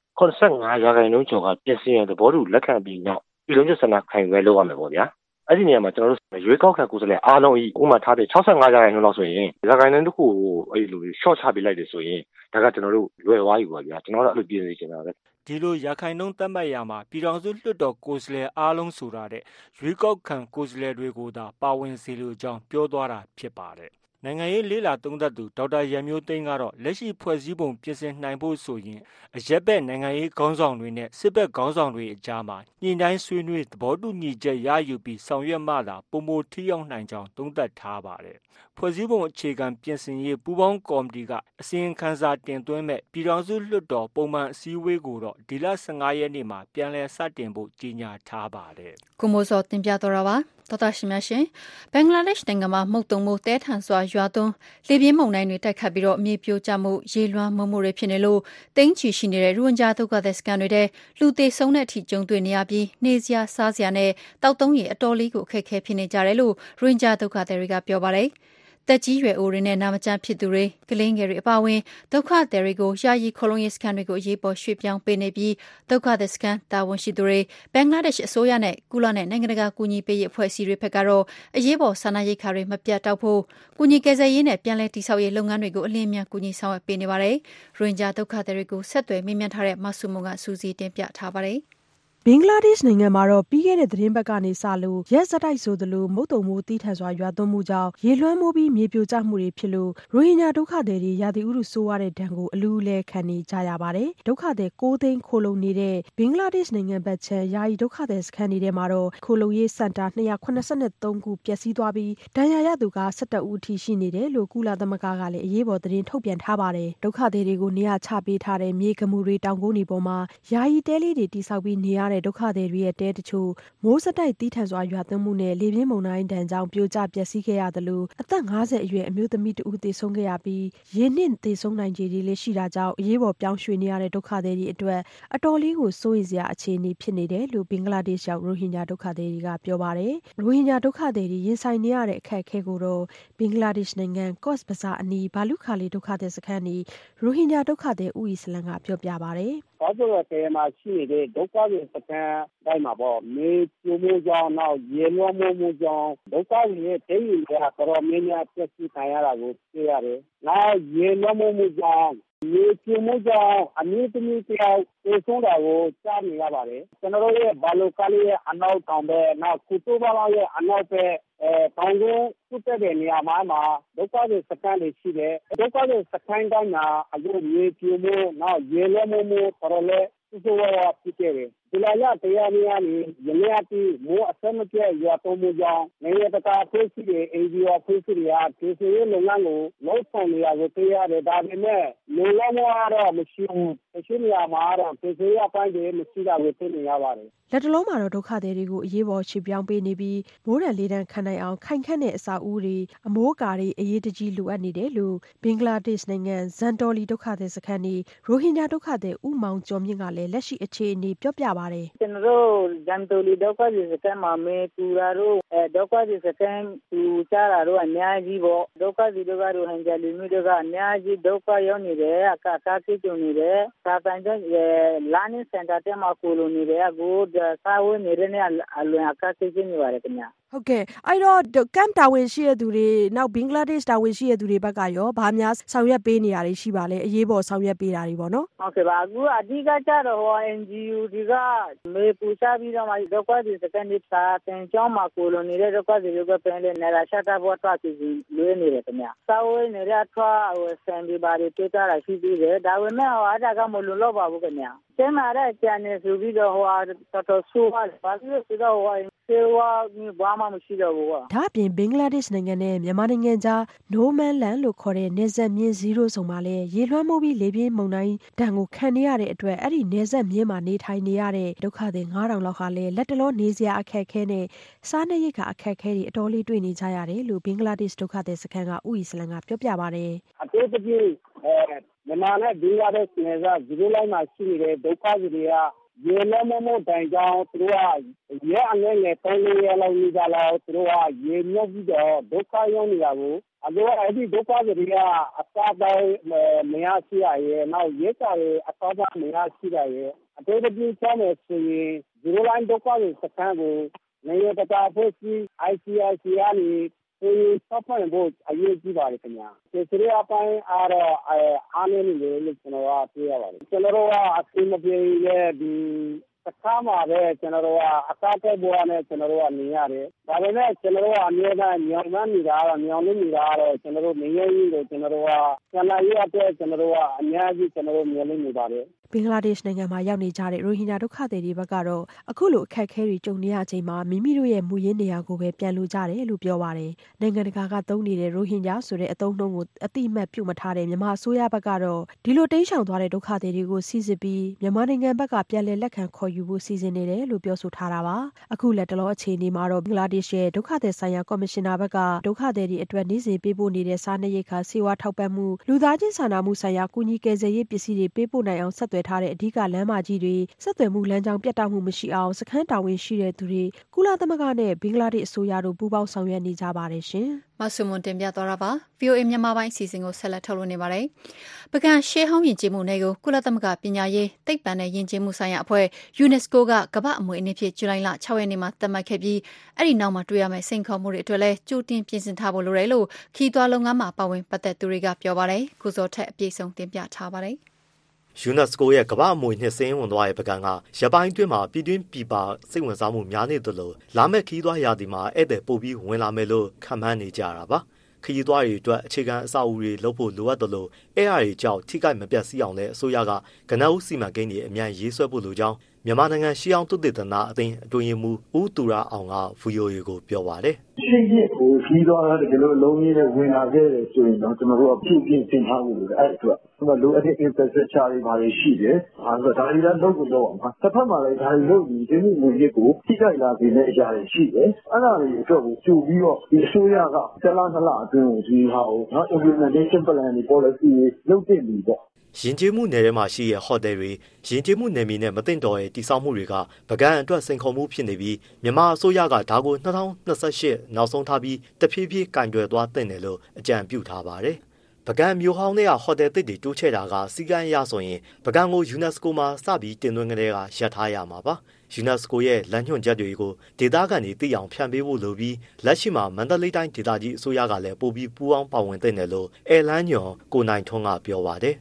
85%ကျော်ကပြင်ဆင်ရတဲ့သဘောတူလက်ခံပြီးနောက်ပြည်လုံးကျဆန္ဒခံယူရလုပ်ရမယ်ပေါ့ဗျာအဲ့ဒီနေရာမှာကျွန်တော်တို့ရွေးကောက်ခံကိုယ်စားလှယ်အားလုံးဤဥမာထားတဲ့65%လောက်ဆိုရင်ရာခိုင်နှုန်းတစ်ခုကိုအဲ့လို short ချပေးလိုက်တယ်ဆိုရင်ဒါကကျွန်တော်တို့လွယ်သွားပြီပေါ့ဗျာကျွန်တော်တို့အဲ့လိုပြင်နေချင်တာပဲဒီလိုရာခိုင်နှုန်းသတ်မှတ်ရမှာပြည်ထောင်စုလွှတ်တော်ကိုယ်စားလှယ်အားလုံးဆိုတာတဲ့ရွေးကောက်ခံကိုယ်စားလှယ်တွေကိုသာပါဝင်စေလိုကြောင်းပြောသွားတာဖြစ်ပါတယ်။နိုင်ငံရေးလေ့လာသုံးသပ်သူဒေါက်တာရန်မျိုးသိန်းကတော့လက်ရှိဖွဲ့စည်းပုံပြင်ဆင်နိုင်ဖို့ဆိုရင်အရက်ဘက်နိုင်ငံရေးခေါင်းဆောင်တွေနဲ့စစ်ဘက်ခေါင်းဆောင်တွေအကြားမှာညှိနှိုင်းဆွေးနွေးသဘောတူညီချက်ရယူပြီးဆောင်ရွက်မှသာပုံမထိရောက်နိုင်ကြောင်းသုံးသပ်ထားပါတယ်။ဖွဲ့စည်းပုံအခြေခံပြင်ဆင်ရေးပူးပေါင်းကော်မတီကအစီရင်ခံစာတင်သွင်းမဲ့ပြည်ထောင်စုလွှတ်တော်ပုံမှန်အစည်းအဝေးကိုတော့ဒီလ15ရက်နေ့မှာပြန်လည်စတင်ဖို့ကြေညာထားပါတယ်။ကိုမိုးစောတင်ပြတော့တာပါ။တော်တော်ရှင်များရှင်ဘင်္ဂလားဒေ့ရှ်နိုင်ငံမှာမုတ်တုံမှုတဲထန်စွာရွာသွန်းလေပြင်းမုန်တိုင်းတွေတိုက်ခတ်ပြီးတော့မြေပြိုကျမှုရေလွှမ်းမှုတွေဖြစ်နေလို့တင်းချီရှိနေတဲ့ရူဝင်ဂျာဒုက္ခသည်စခန်းတွေတဲ့လူသေးဆုံးတဲ့အထိကြုံတွေ့နေရပြီးနေစရာစားစရာနဲ့တောက်သုံးရည်အတော်လေးကိုအခက်အခဲဖြစ်နေကြတယ်လို့ရူဝင်ဂျာဒုက္ခသည်တွေကပြောပါတယ်။တက်ကြီးရွယ်အိုတွေနဲ့နာမကျန်းဖြစ်သူတွေကလင်းငယ်တွေအပါအဝင်ဒုက္ခသည်တွေကိုယာယီခလုံးရေးစခန်းတွေကိုအရေးပေါ်ရွှေ့ပြောင်းပေးနေပြီးဒုက္ခသည်စခန်းတာဝန်ရှိသူတွေဘင်္ဂလားဒေ့ရှ်အစိုးရနဲ့ကုလနဲ့နိုင်ငံတကာကူညီပေးရေးအဖွဲ့အစည်းတွေဘက်ကတော့အရေးပေါ်စာနာရိက္ခာတွေမပြတ်တောက်ဖို့ကူညီကယ်ဆယ်ရေးနဲ့ပြန်လည်တည်ဆောက်ရေးလုပ်ငန်းတွေကိုအလင်းအမြန်ကူညီဆောင်ရွက်ပေးနေပါတယ်။ရိုဟင်ဂျာဒုက္ခသည်တွေကိုဆက်သွယ်မေးမြန်းထားတဲ့မဆုမုံကစူးစီးတင်ပြထားပါတယ်။ဘင်္ဂလားဒေ့ရှ်နိုင်ငံမှာတော့ပြီးခဲ့တဲ့သတင်းပတ်ကနေစလို့ရက်ဆက်တိုက်ဆိုသလိုမုတ်တုံမိုးတီးထန်စွာရွာသွန်းမှုကြောင့်ရေလွှမ်းမိုးပြီးမြေပြိုကျမှုတွေဖြစ်လို့ရိုဟင်ဂျာဒုက္ခသည်တွေရာသီဥတုဆိုးရတဲ့ဒဏ်ကိုအလူးအလဲခံနေကြရပါတယ်။ဒုက္ခသည်6သိန်းခိုလုံနေတဲ့ဘင်္ဂလားဒေ့ရှ်နိုင်ငံဘက်ခြမ်းယာယီဒုက္ခသည်စခန်းတွေထဲမှာတော့ခိုလုံရေးစင်တာ283ခုပျက်စီးသွားပြီးဒဏ်ရာရသူက17ဦးအထိရှိနေတယ်လို့ကုလသမဂ္ဂကလည်းအရေးပေါ်သတင်းထုတ်ပြန်ထားပါတယ်။ဒုက္ခသည်တွေကိုနေရာချပေးထားတဲ့မြေကမူတွေတောင်ကုန်းတွေပေါ်မှာယာယီတဲလေးတွေတိစောက်ပြီးနေရတဲ့ဒုက္ခသည်တွေရဲ့တဲတချို့မိုးစတိုက်တီးထန်စွာရွာသွန်းမှုနဲ့လေပြင်းမုန်တိုင်းဒဏ်ကြောင့်ပြိုကျပျက်စီးခဲ့ရသလိုအသက်50အရွယ်အမျိုးသမီးတဦးသေဆုံးခဲ့ရပြီးရေနစ်သေဆုံးနိုင်ခြေတွေလည်းရှိတာကြောင့်အရေးပေါ်ပြောင်းရွှေ့နေရတဲ့ဒုက္ခသည်တွေအတွက်အတော်လေးကိုစိုးရိမ်စရာအခြေအနေဖြစ်နေတယ်လို့ဘင်္ဂလားဒေ့ရှ်ရောက်ရိုဟင်ဂျာဒုက္ခသည်တွေကပြောပါတယ်။ရိုဟင်ဂျာဒုက္ခသည်တွေရင်ဆိုင်နေရတဲ့အခက်အခဲကိုတော့ဘင်္ဂလားဒေ့ရှ်နိုင်ငံကော့စ်ဘဇာအနီးဘာလူခါလီဒုက္ခသည်စခန်းနေရိုဟင်ဂျာဒုက္ခသည်ဦးအီစလမ်ကပြောပြပါတယ်။ဘာကြောင့်တဲမှာရှိနေတဲ့ဒုက္ခသည်စခန်းတိုင်းမှာပေါ့မြေပြိုမှုကြောင့်နောက်ရေလွှမ်းမှုကြောင့်ဒုက္ခတွေရဲ့ဒိတ်တွေကတော်တော်များများပျက်စီးခံရတာကိုတွေ့ရတယ်။နောက်ရေလွှမ်းမှုကြောင့်မြေပြိုမှုကြောင့်အမျိုးသမီးတယောက်သေဆုံးတာကိုကြားနေရပါတယ်။ကျွန်တော်တို့ရဲ့ဘာလိုကာလီရဲ့အနောက်တောင်ဘက်နောက်ကုတူဘာလာရဲ့အနောက်ဘက်တောင်ကုန်းစုတက်တဲ့နေရာမှာဒုက္ခတွေစခန်းတွေရှိတယ်။ဒုက္ခတွေစခန်းတိုင်းမှာအခုမြေပြိုမှုနောက်ရေလွှမ်းမှုတော်တော်လေးဆိုတော့ဖြစ်ခဲ့တယ်။ဒီလတရားနေရနေရလျက်ပြီးမိုးအဆက်မပြတ်ရွာသွန်းမှုကြောင့်နိုင်ငံတကာဖွဲ့စည်းတဲ့ NGO ဖွဲ့စည်းတွေကဒေသရေးလုပ်ငန်းကိုလုပ်ဆောင်နေရကိုတွေ့ရတယ်။ဒါပေမဲ့လုံလောက်မှုကတော့မရှိဘူး။တချို့နေရာမှာတော့ဒေသရေးအပိုင်းတွေမရှိတာကိုတွေ့နေရပါတယ်။လက်တလုံးမှာတော့ဒုက္ခသည်တွေကိုအရေးပေါ်ခြေပြောင်းပေးနေပြီးမိုးဒဏ်လေးတန်းခံနိုင်အောင်ခိုင်ခန့်တဲ့အစာအုပ်တွေအမိုးအကာတွေအရေးတကြီးလိုအပ်နေတယ်လို့ဘင်္ဂလားဒေ့ရှ်နိုင်ငံဇန်တော်လီဒုက္ခသည်စခန်းနေရိုဟင်ဂျာဒုက္ခသည်ဦးမောင်ကျော်မြင့်ကလည်းလက်ရှိအခြေအနေပြောပြပါတယ်။ကျွန်တော်တို့ဇန်တော်လီဒုက္ခသည်စခန်းမှာမေကူရာတို့ဒုက္ခသည်စခန်းသူချတာတို့အများကြီးပေါ့ဒုက္ခသည်တို့ကရိုဟင်ဂျာလူမျိုးတွေကအများကြီးဒုက္ခရောက်နေတယ်အခက်အခဲကြုံနေတယ်စာပန်တဲ့လာနင်းစင်တာတဲမှာကိုလိုနေတယ်အခုစာဝေးနေတဲ့နေအလွန်အခက်အခဲနေပါတယ်ခင်ဗျာဟုတ်ကဲ့အဲ့တော့ကမ်တာဝန်ရှိတဲ့သူတွေနောက်ဘင်္ဂလားဒေ့ရှ်တာဝန်ရှိတဲ့သူတွေဘက်ကရောဗာများဆောင်ရွက်ပေးနေရရှိပါလဲအရေးပေါ်ဆောင်ရွက်ပေးတာတွေပေါ့နော်ဟုတ်ကဲ့ပါအခုအဓိကကျတော့ NGO တွေကမေပူချပြီးတော့မှဒုက္ခသည်စခန်းတွေစာတင်ကျောင်းမှာကိုလိုနေတဲ့ဒုက္ခသည်တွေကပြန်လဲနေရာချတာပေါ်သွားပြီးလွေးနေတယ်ခင်ဗျစာဝေးနေတဲ့ထွားဆန်ဒီဘာတွေတွေ့တာရှိသေးတယ်ဒါပေမဲ့အားဒါကမလုံလောက်ပါဘူးခင်ဗျကျင်းလာတဲ့ကျန်နေဆိုပြီးတော့တော်တော်ဆိုးပါတယ်ဘာလို့ဆိုတော့ဆေးဝါးဘာမှမရှိတော့ဘူးကွာဒါအပြင်ဘင်္ဂလားဒေ့ရှ်နိုင်ငံနဲ့မြန်မာနိုင်ငံကြား No Man Land လို့ခေါ်တဲ့နယ်စပ်မျဉ်း0ဆုံမှာလည်းရေလွှမ်းမိုးပြီးလေပြင်းမုန်တိုင်းဒဏ်ကိုခံနေရတဲ့အတွက်အဲ့ဒီနယ်စပ်မျဉ်းမှာနေထိုင်နေရတဲ့ဒုက္ခသည် 9000 လောက်ဟာလည်းလက်တလောနေစရာအခက်အခဲနဲ့စားနပ်ရိက္ခာအခက်အခဲတွေအတော်လေးတွေ့နေကြရတယ်လို့ဘင်္ဂလားဒေ့ရှ်ဒုက္ခသည်စခန်းကဦးအီစလန်ကပြောပြပါတယ်အသေးသေးမြန်မာနဲ့ဘင်္ဂလားဒေ့ရှ်နယ်စပ်0လိုင်းမှာရှိနေတဲ့ဒုက္ခသည်တွေကရေလွှမ်းမိုးတိုင်ကြောင်းသူတို့ကရဲအငယ်ငယ်3-4ရက်လောက်နေကြလောက်သူတို့ကရေမြုပ်ပြီးတော့ဒုက္ခရောက်နေတာကိုအခုအဲ့ဒီဒုက္ခတွေကအစားတိုင်းမရရှိရရဲ့နောက်ရဲစာတွေအစားတိုင်းမရရှိရရဲ့အသေးသေးချမ်းမယ်ဆိုရင်0လိုင်းဒုက္ခတွေစခန်းကိုနေရတာဖွဲ့စီ ICRC ကနေဒီဆောက်ပြန်ဖို့အရေးကြီးပါတယ်ခင်ဗျာဒီစရိအပိုင်းအားတော့အားနည်းနေတယ်လို့ကျွန်တော်ကပြောရပါတယ်ကျွန်တော်တို့ကအစီအမပြေရဲ့ဒီစခန်းမှာပဲကျွန်တော်တို့ကအစားတက်ပေါ်နဲ့ကျွန်တော်တို့ကနေရတယ်ဒါပေမဲ့ကျွန်တော်တို့ကအများနဲ့ညောင်နှမ်းနေတာတော့ညောင်နေနေတာတော့ကျွန်တော်တို့နေရင်းကိုကျွန်တော်တို့ကဆန္ဒရတဲ့ကျွန်တော်တို့ကအများကြီးကျွန်တော်တို့မြင်နေပါတယ်ဘင်္ဂလားဒေ့ရှ်နိုင်ငံမှာရောက်နေကြတဲ့ရိုဟင်ဂျာဒုက္ခသည်တွေဘက်ကတော့အခုလိုအခက်အခဲတွေကြုံနေရချိန်မှာမိမိတို့ရဲ့မူရင်းနေရာကိုပဲပြန်လိုကြတယ်လို့ပြောပါတယ်။နိုင်ငံတကာကသုံးနေတဲ့ရိုဟင်ဂျာဆိုတဲ့အသုံးအနှုန်းကိုအတိအမှတ်ပြုမထားတဲ့မြန်မာအစိုးရဘက်ကတော့ဒီလိုတိမ်းရှောင်သွားတဲ့ဒုက္ခသည်တွေကိုစိစစ်ပြီးမြန်မာနိုင်ငံဘက်ကပြန်လည်လက်ခံခေါ်ယူဖို့စီစဉ်နေတယ်လို့ပြောဆိုထားတာပါ။အခုလက်တလောအခြေအနေမှာတော့ဘင်္ဂလားဒေ့ရှ်ရဲ့ဒုက္ခသည်ဆိုင်ရာကော်မရှင်နာဘက်ကဒုက္ခသည်တွေအတွက်နေ့စဉ်ပေးပို့နေတဲ့စားနပ်ရိက္ခာဆေးဝါးထောက်ပံ့မှုလူသားချင်းစာနာမှုဆိုင်ရာကူညီကယ်ဆယ်ရေးပစ္စည်းတွေပေးပို့နိုင်အောင်ဆက်သွယ်ထားတဲ့အဓိကလမ်းမကြီးတွေဆက်သွယ်မှုလမ်းကြောင်းပြတ်တောက်မှုမရှိအောင်စခန်းတာဝန်ရှိတဲ့သူတွေကုလသမဂ္ဂနဲ့ဘင်္ဂလားဒေ့ရှ်အစိုးရတို့ပူးပေါင်းဆောင်ရွက်နေကြပါတယ်ရှင်။မဆုမွန်တင်ပြသွားတာပါ။ VOA မြန်မာပိုင်းအစီအစဉ်ကိုဆက်လက်ထုတ်လွှင့်နေပါတယ်။ပုဂံရှေးဟောင်းယဉ်ကျေးမှုနယ်ကိုကုလသမဂ္ဂပညာရေးသိပ္ပံနဲ့ယဉ်ကျေးမှုဆိုင်ရာအဖွဲ့ UNESCO ကကမ္ဘာ့အမွေအနှစ်ဖြစ်ဇူလိုင်လ 6 ရက်နေ့မှာသတ်မှတ်ခဲ့ပြီးအဲ့ဒီနောက်မှာတွေ့ရမယ့်စိန်ခေါ်မှုတွေအတွက်လည်းကြိုတင်ပြင်ဆင်ထားဖို့လိုတယ်လို့ခီးသွွားလုပ်ငန်းမှာပါဝင်ပတ်သက်သူတွေကပြောပါတယ်။ကုစောထက်အပြည့်စုံတင်ပြထားပါတယ်။ UNESCO ရဲ့ကမ္ဘာအမွေနှစ်စင်းဝင်သွားတဲ့ပုဂံကရပိုင်းအတွင်းမှာပြည်တွင်းပြည်ပစိတ်ဝင်စားမှုများနေသလိုလာမယ့်ခီးသွွားရာသီမှာဧည့်သည်ပို့ပြီးဝင်လာမယ်လို့ခန့်မှန်းနေကြတာပါခရီးသွားတွေအတွက်အခြေခံအဆောက်အဦတွေလုပ်ဖို့လိုအပ်တယ်လို့အဲ့အရာတွေကြောင့်ထိခိုက်မပြတ်စီးအောင်လဲအစိုးရကကနအုပ်စီမံကိန်းတွေအများရေးဆွဲဖို့လိုကြောင်းမြန်မာနိုင်ငံရှေးအောင်သုတေသနအသင်းအတွင်းရေးမှူးဦးသူရအောင်က VOA ကိုပြောပါတယ်ရှင်းရှင်းကိုကြီးသွားတာတကယ်လို့လုံးကြီးနဲ့ဝင်လာခဲ့တယ်ဆိုရင်တော့ကျွန်တော်တို့အပြည့်ပြည့်သင်ထားဖို့လိုတယ်အဲ့အတွက်လိုအပ်တဲ့ infrastructure တွေဘာတွေရှိတယ်ဒါတွေလည်းလုပ်ဖို့လုပ်အောင်ပါတစ်ဖက်မှာလည်းဒါတွေလုပ်ပြီးဒီမှုငွေကိုထိခိုက်လာစေတဲ့အရာတွေရှိတယ်အဲ့ဒါတွေအတွက်ကိုကြိုပြီးတော့ဒီအစိုးရကတစ်လနှစ်လအတွင်းကိုဒီဟာကိုနော် implementation plan တွေ policy တွေလုပ်တင်ပြီးပေါ့ယဉ်ကျေးမှုနယ်ထဲမှာရှိတဲ့ဟိုတယ်တွေယဉ်ကျေးမှုနယ်မြေနဲ့မတင်တော်ရဲ့တည်ဆောက်မှုတွေကပကံအတွက်စိန်ခေါ်မှုဖြစ်နေပြီးမြန်မာအစိုးရကဒါကို2028နောက်ဆုံးထားပြီးတဖြည်းဖြည်းကင်တွယ်သွားတင်တယ်လို့အကြံပြုထားပါတယ်။ပကံမျိုးဟောင်းတွေကဟိုတယ်တစ်တွေတိုးချဲ့တာကစီကံရဆိုရင်ပကံကို UNESCO မှာစပြီးတင်သွင်းကြတဲ့ကရပ်ထားရမှာပါ။ UNESCO ရဲ့လမ်းညွှန်ချက်တွေကိုဒေသခံတွေသိအောင်ဖြန့်ပေးဖို့လိုပြီးလက်ရှိမှာမန္တလေးတိုင်းဒေသကြီးအစိုးရကလည်းပို့ပြီးပူးပေါင်းပါဝင်တဲ့တယ်လို့အဲလန်းညွန်ကိုနိုင်ထွန်းကပြောပါတယ်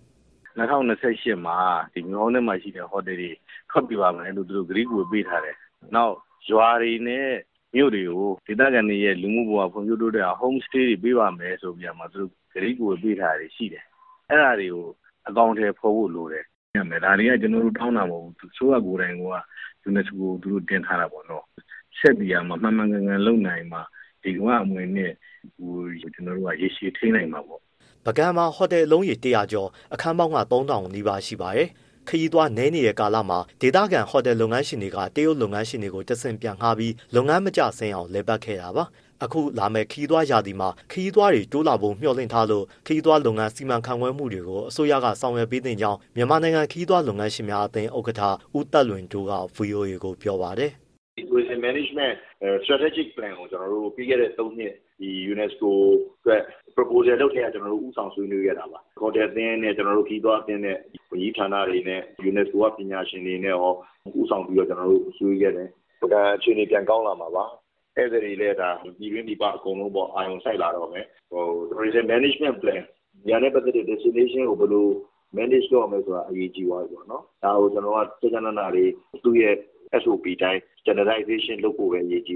2028မှာဒီမျိုးဟောင်းထဲမှာရှိတဲ့ဟိုတယ်တွေထွက်ပြပါမယ်လို့သူတို့ဂရိကိုပေးထားတယ်။နောက်ရွာတွေနဲ့မြို့တွေကိုဒေသခံတွေရဲ့လူမှုဘဝဖွံ့ဖြိုးတိုးတက်အောင် home stay တွေပေးပါမယ်ဆိုပြီးမှသူတို့ဂရိကိုပေးထားတယ်ရှိတယ်။အဲ့ဒါတွေကိုအကောင့်ထဲဖော်ဖို့လိုတယ်။ဒါတွေကကျွန်တော်တို့တောင်းတာမဟုတ်ဘူး။ဆိုးကကိုယ်တိုင်က UNESCO ကိုသူတို့တင်ထားတာပေါ့နော်။ဆက်ပြီးမှမှန်မှန်ကန်ကန်လုပ်နိုင်မှဒီကအမွေနဲ့ကျွန်တော်တို့ကရေရှည်ထိန်းနိုင်မှာပေါ့ပကံမှာဟိုတယ်အလုံးရေ100ကျော်အခန်းပေါင်းက3000နီးပါးရှိပါတယ်။ခရီးသွားနည်းနေတဲ့ကာလမှာဒေသခံဟိုတယ်လုပ်ငန်းရှင်တွေကတရုတ်လုပ်ငန်းရှင်တွေကိုတဆင့်ပြန်ငှားပြီးလုပ်ငန်းမကျဆင်းအောင်လည်ပတ်ခဲ့တာပါ။အခုလာမယ့်ခရီးသွားရာသီမှာခရီးသွားတွေတိုးလာဖို့မျှော်လင့်ထားလို့ခရီးသွားလုပ်ငန်းစီမံခန့်ခွဲမှုတွေကိုအစိုးရကဆောင်ရွက်ပေးတဲ့ကြောင်းမြန်မာနိုင်ငံခရီးသွားလုပ်ငန်းရှင်များအသင်းဥက္ကဋ္ဌဦးသက်လွင်တို့က VOA ကိုပြောပါတယ်။ Tourism Management Strategic Plan ကိုကျွန်တော်တို့ပြီးခဲ့တဲ့3နှစ်ဒီ UNESCO အတွက် proposal လုပ်ခဲ့တာကျွန်တော်တို့ဥဆောင်ဆွေးနွေးခဲ့တာပါ။ Hotel အသင်းနဲ့ကျွန်တော်တို့ခီးသွားအသင်းနဲ့ဝန်ကြီးဌာနတွေနဲ့ UNESCO ကပညာရှင်တွေနဲ့ရောဥဆောင်ပြီးတော့ကျွန်တော်တို့ဆွေးနွေးခဲ့တယ်။ပကံအခြေအနေပြန်ကောင်းလာမှာပါ။အဲ့ဒါတွေလည်းဒါပြည်တွင်းပြည်ပအကုန်လုံးပေါ့အာရုံစိုက်လာတော့မယ်။ Tourism Management Plan ညာနဲ့ပတ်သက်တဲ့ destination ကိုဘယ်လို manage လုပ်ရမလဲဆိုတာအရေးကြီးသွားပြီပေါ့နော်။ဒါကိုကျွန်တော်ကစကြနာနာတွေသူ့ရဲ့SOP တိုင်း standardization လုပ်ဖို့ပဲအရေးကြီးပါတယ်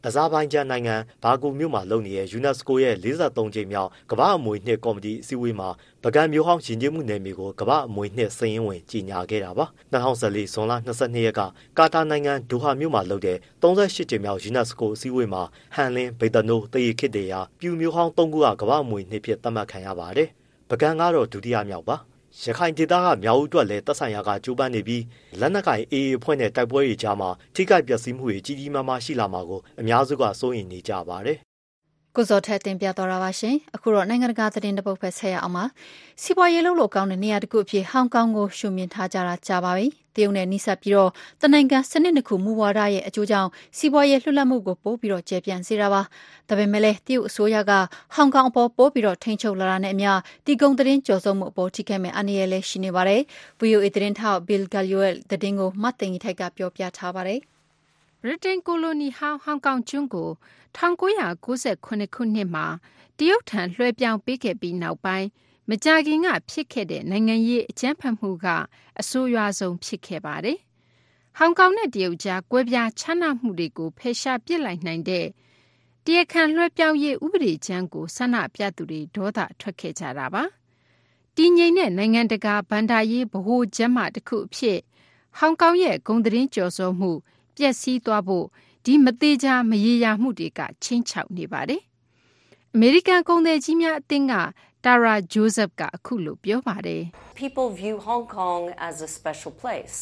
တစားပိုင်းကျနိုင်ငံဘာကူမြို့မှာလုပ်နေတဲ့ UNESCO ရဲ့43ကြိမ်မြောက်ကမ္ဘာအမွေနှစ်ကော်မတီအစည်းအဝေးမှာပုဂံမြို့ဟောင်းယဉ်ကျေးမှုနယ်မြေကိုကမ္ဘာအမွေနှစ်စာရင်းဝင်ကြီးညာခဲ့တာပါ2014ဇွန်လ22ရက်ကကာတာနိုင်ငံဒိုဟာမြို့မှာလုပ်တဲ့38ကြိမ်မြောက် UNESCO အစည်းအဝေးမှာဟန်လင်းဗေဒနိုတရေခေတ္တရာပြူမြို့ဟောင်း3ခုကကမ္ဘာအမွေနှစ်ဖြစ်သတ်မှတ်ခံရပါတယ်ပုဂံကတော့ဒုတိယမြောက်ပါရခိုင်ဒေသကမြောက်ဦးအတွက်လည်းတပ်ဆိုင်ရာကကြိုးပမ်းနေပြီးလက်နက်ကိုင် AA အဖွဲ့နဲ့တိုက်ပွဲတွေကြားမှာထိခိုက်ပျက်စီးမှုတွေကြီးကြီးမားမားရှိလာမှာကိုအများစုကစိုးရိမ်နေကြပါတယ်။ကိုစောထက်တင်ပြတော်တာပါရှင်။အခုတော့နိုင်ငံတကာသတင်းတစ်ပုဒ်ပဲဆက်ရအောင်ပါ။စီးပွားရေးလုပ်လို့ကောင်းတဲ့နေရာတစ်ခုအဖြစ်ဟောင်ကောင်ကိုရှုမြင်ထားကြတာကြာပါပြီ။တရုတ်နဲ့နှိစပ်ပြီးတော့တနိုင်ငံစနစ်တစ်ခုမူဝါဒရဲ့အကျိုးကြောင့်စီးပွားရေးလွတ်လပ်မှုကိုပို့ပြီးတော့ကျေပြန့်စေတာပါ။ဒါပေမဲ့လည်းတရုတ်အစိုးရကဟောင်ကောင်အပေါ်ပို့ပြီးတော့ထိန်းချုပ်လာတာနဲ့အမျှဒီကုန်းသတင်းကြော်စုံမှုအပေါ်ထိခိုက်မဲ့အနေနဲ့လည်းရှိနေပါတယ်။ VOA သတင်းထောက် Bill Gallo ရဲ့သတင်းကိုမတ်သိင်ထိုက်ကပြောပြထားပါတယ်။ဗြိတိန်ကိုလိုနီဟောင်ကောင်ကျွန်းကို1998ခုနှစ်မှာတရုတ်ထံလွှဲပြောင်းပေးခဲ့ပြီးနောက်ပိုင်းမကြာခင်ကဖြစ်ခဲ့တဲ့နိုင်ငံရေးအကြမ်းဖက်မှုကအဆိုးရွားဆုံးဖြစ်ခဲ့ပါတယ်။ဟောင်ကောင်နဲ့တရုတ်ကြားကွဲပြားခြားနားမှုတွေကိုဖယ်ရှားပစ်လိုက်နိုင်တဲ့တရားခံလွှဲပြောင်းရေးဥပဒေကြမ်းကိုဆန္ဒပြသူတွေဒေါသထွက်ခဲ့ကြတာပါ။တည်ငြိမ်တဲ့နိုင်ငံတကာဗန္ဒာရေးဗဟိုကျမ်းမာတစ်ခုအဖြစ်ဟောင်ကောင်ရဲ့ဂုဏ်သတင်းကျော်စောမှုပျက်စီးသွားဖို့ဒီမသေးချာမရေရာမှုတွေကချင်းချောက်နေပါတယ်။အမေရိကန်ကုန်သည်ကြီးများအသင်းကတာရာဂျိုးဇက်ကအခုလိုပြောပါတယ်။ People view Hong Kong as a special place.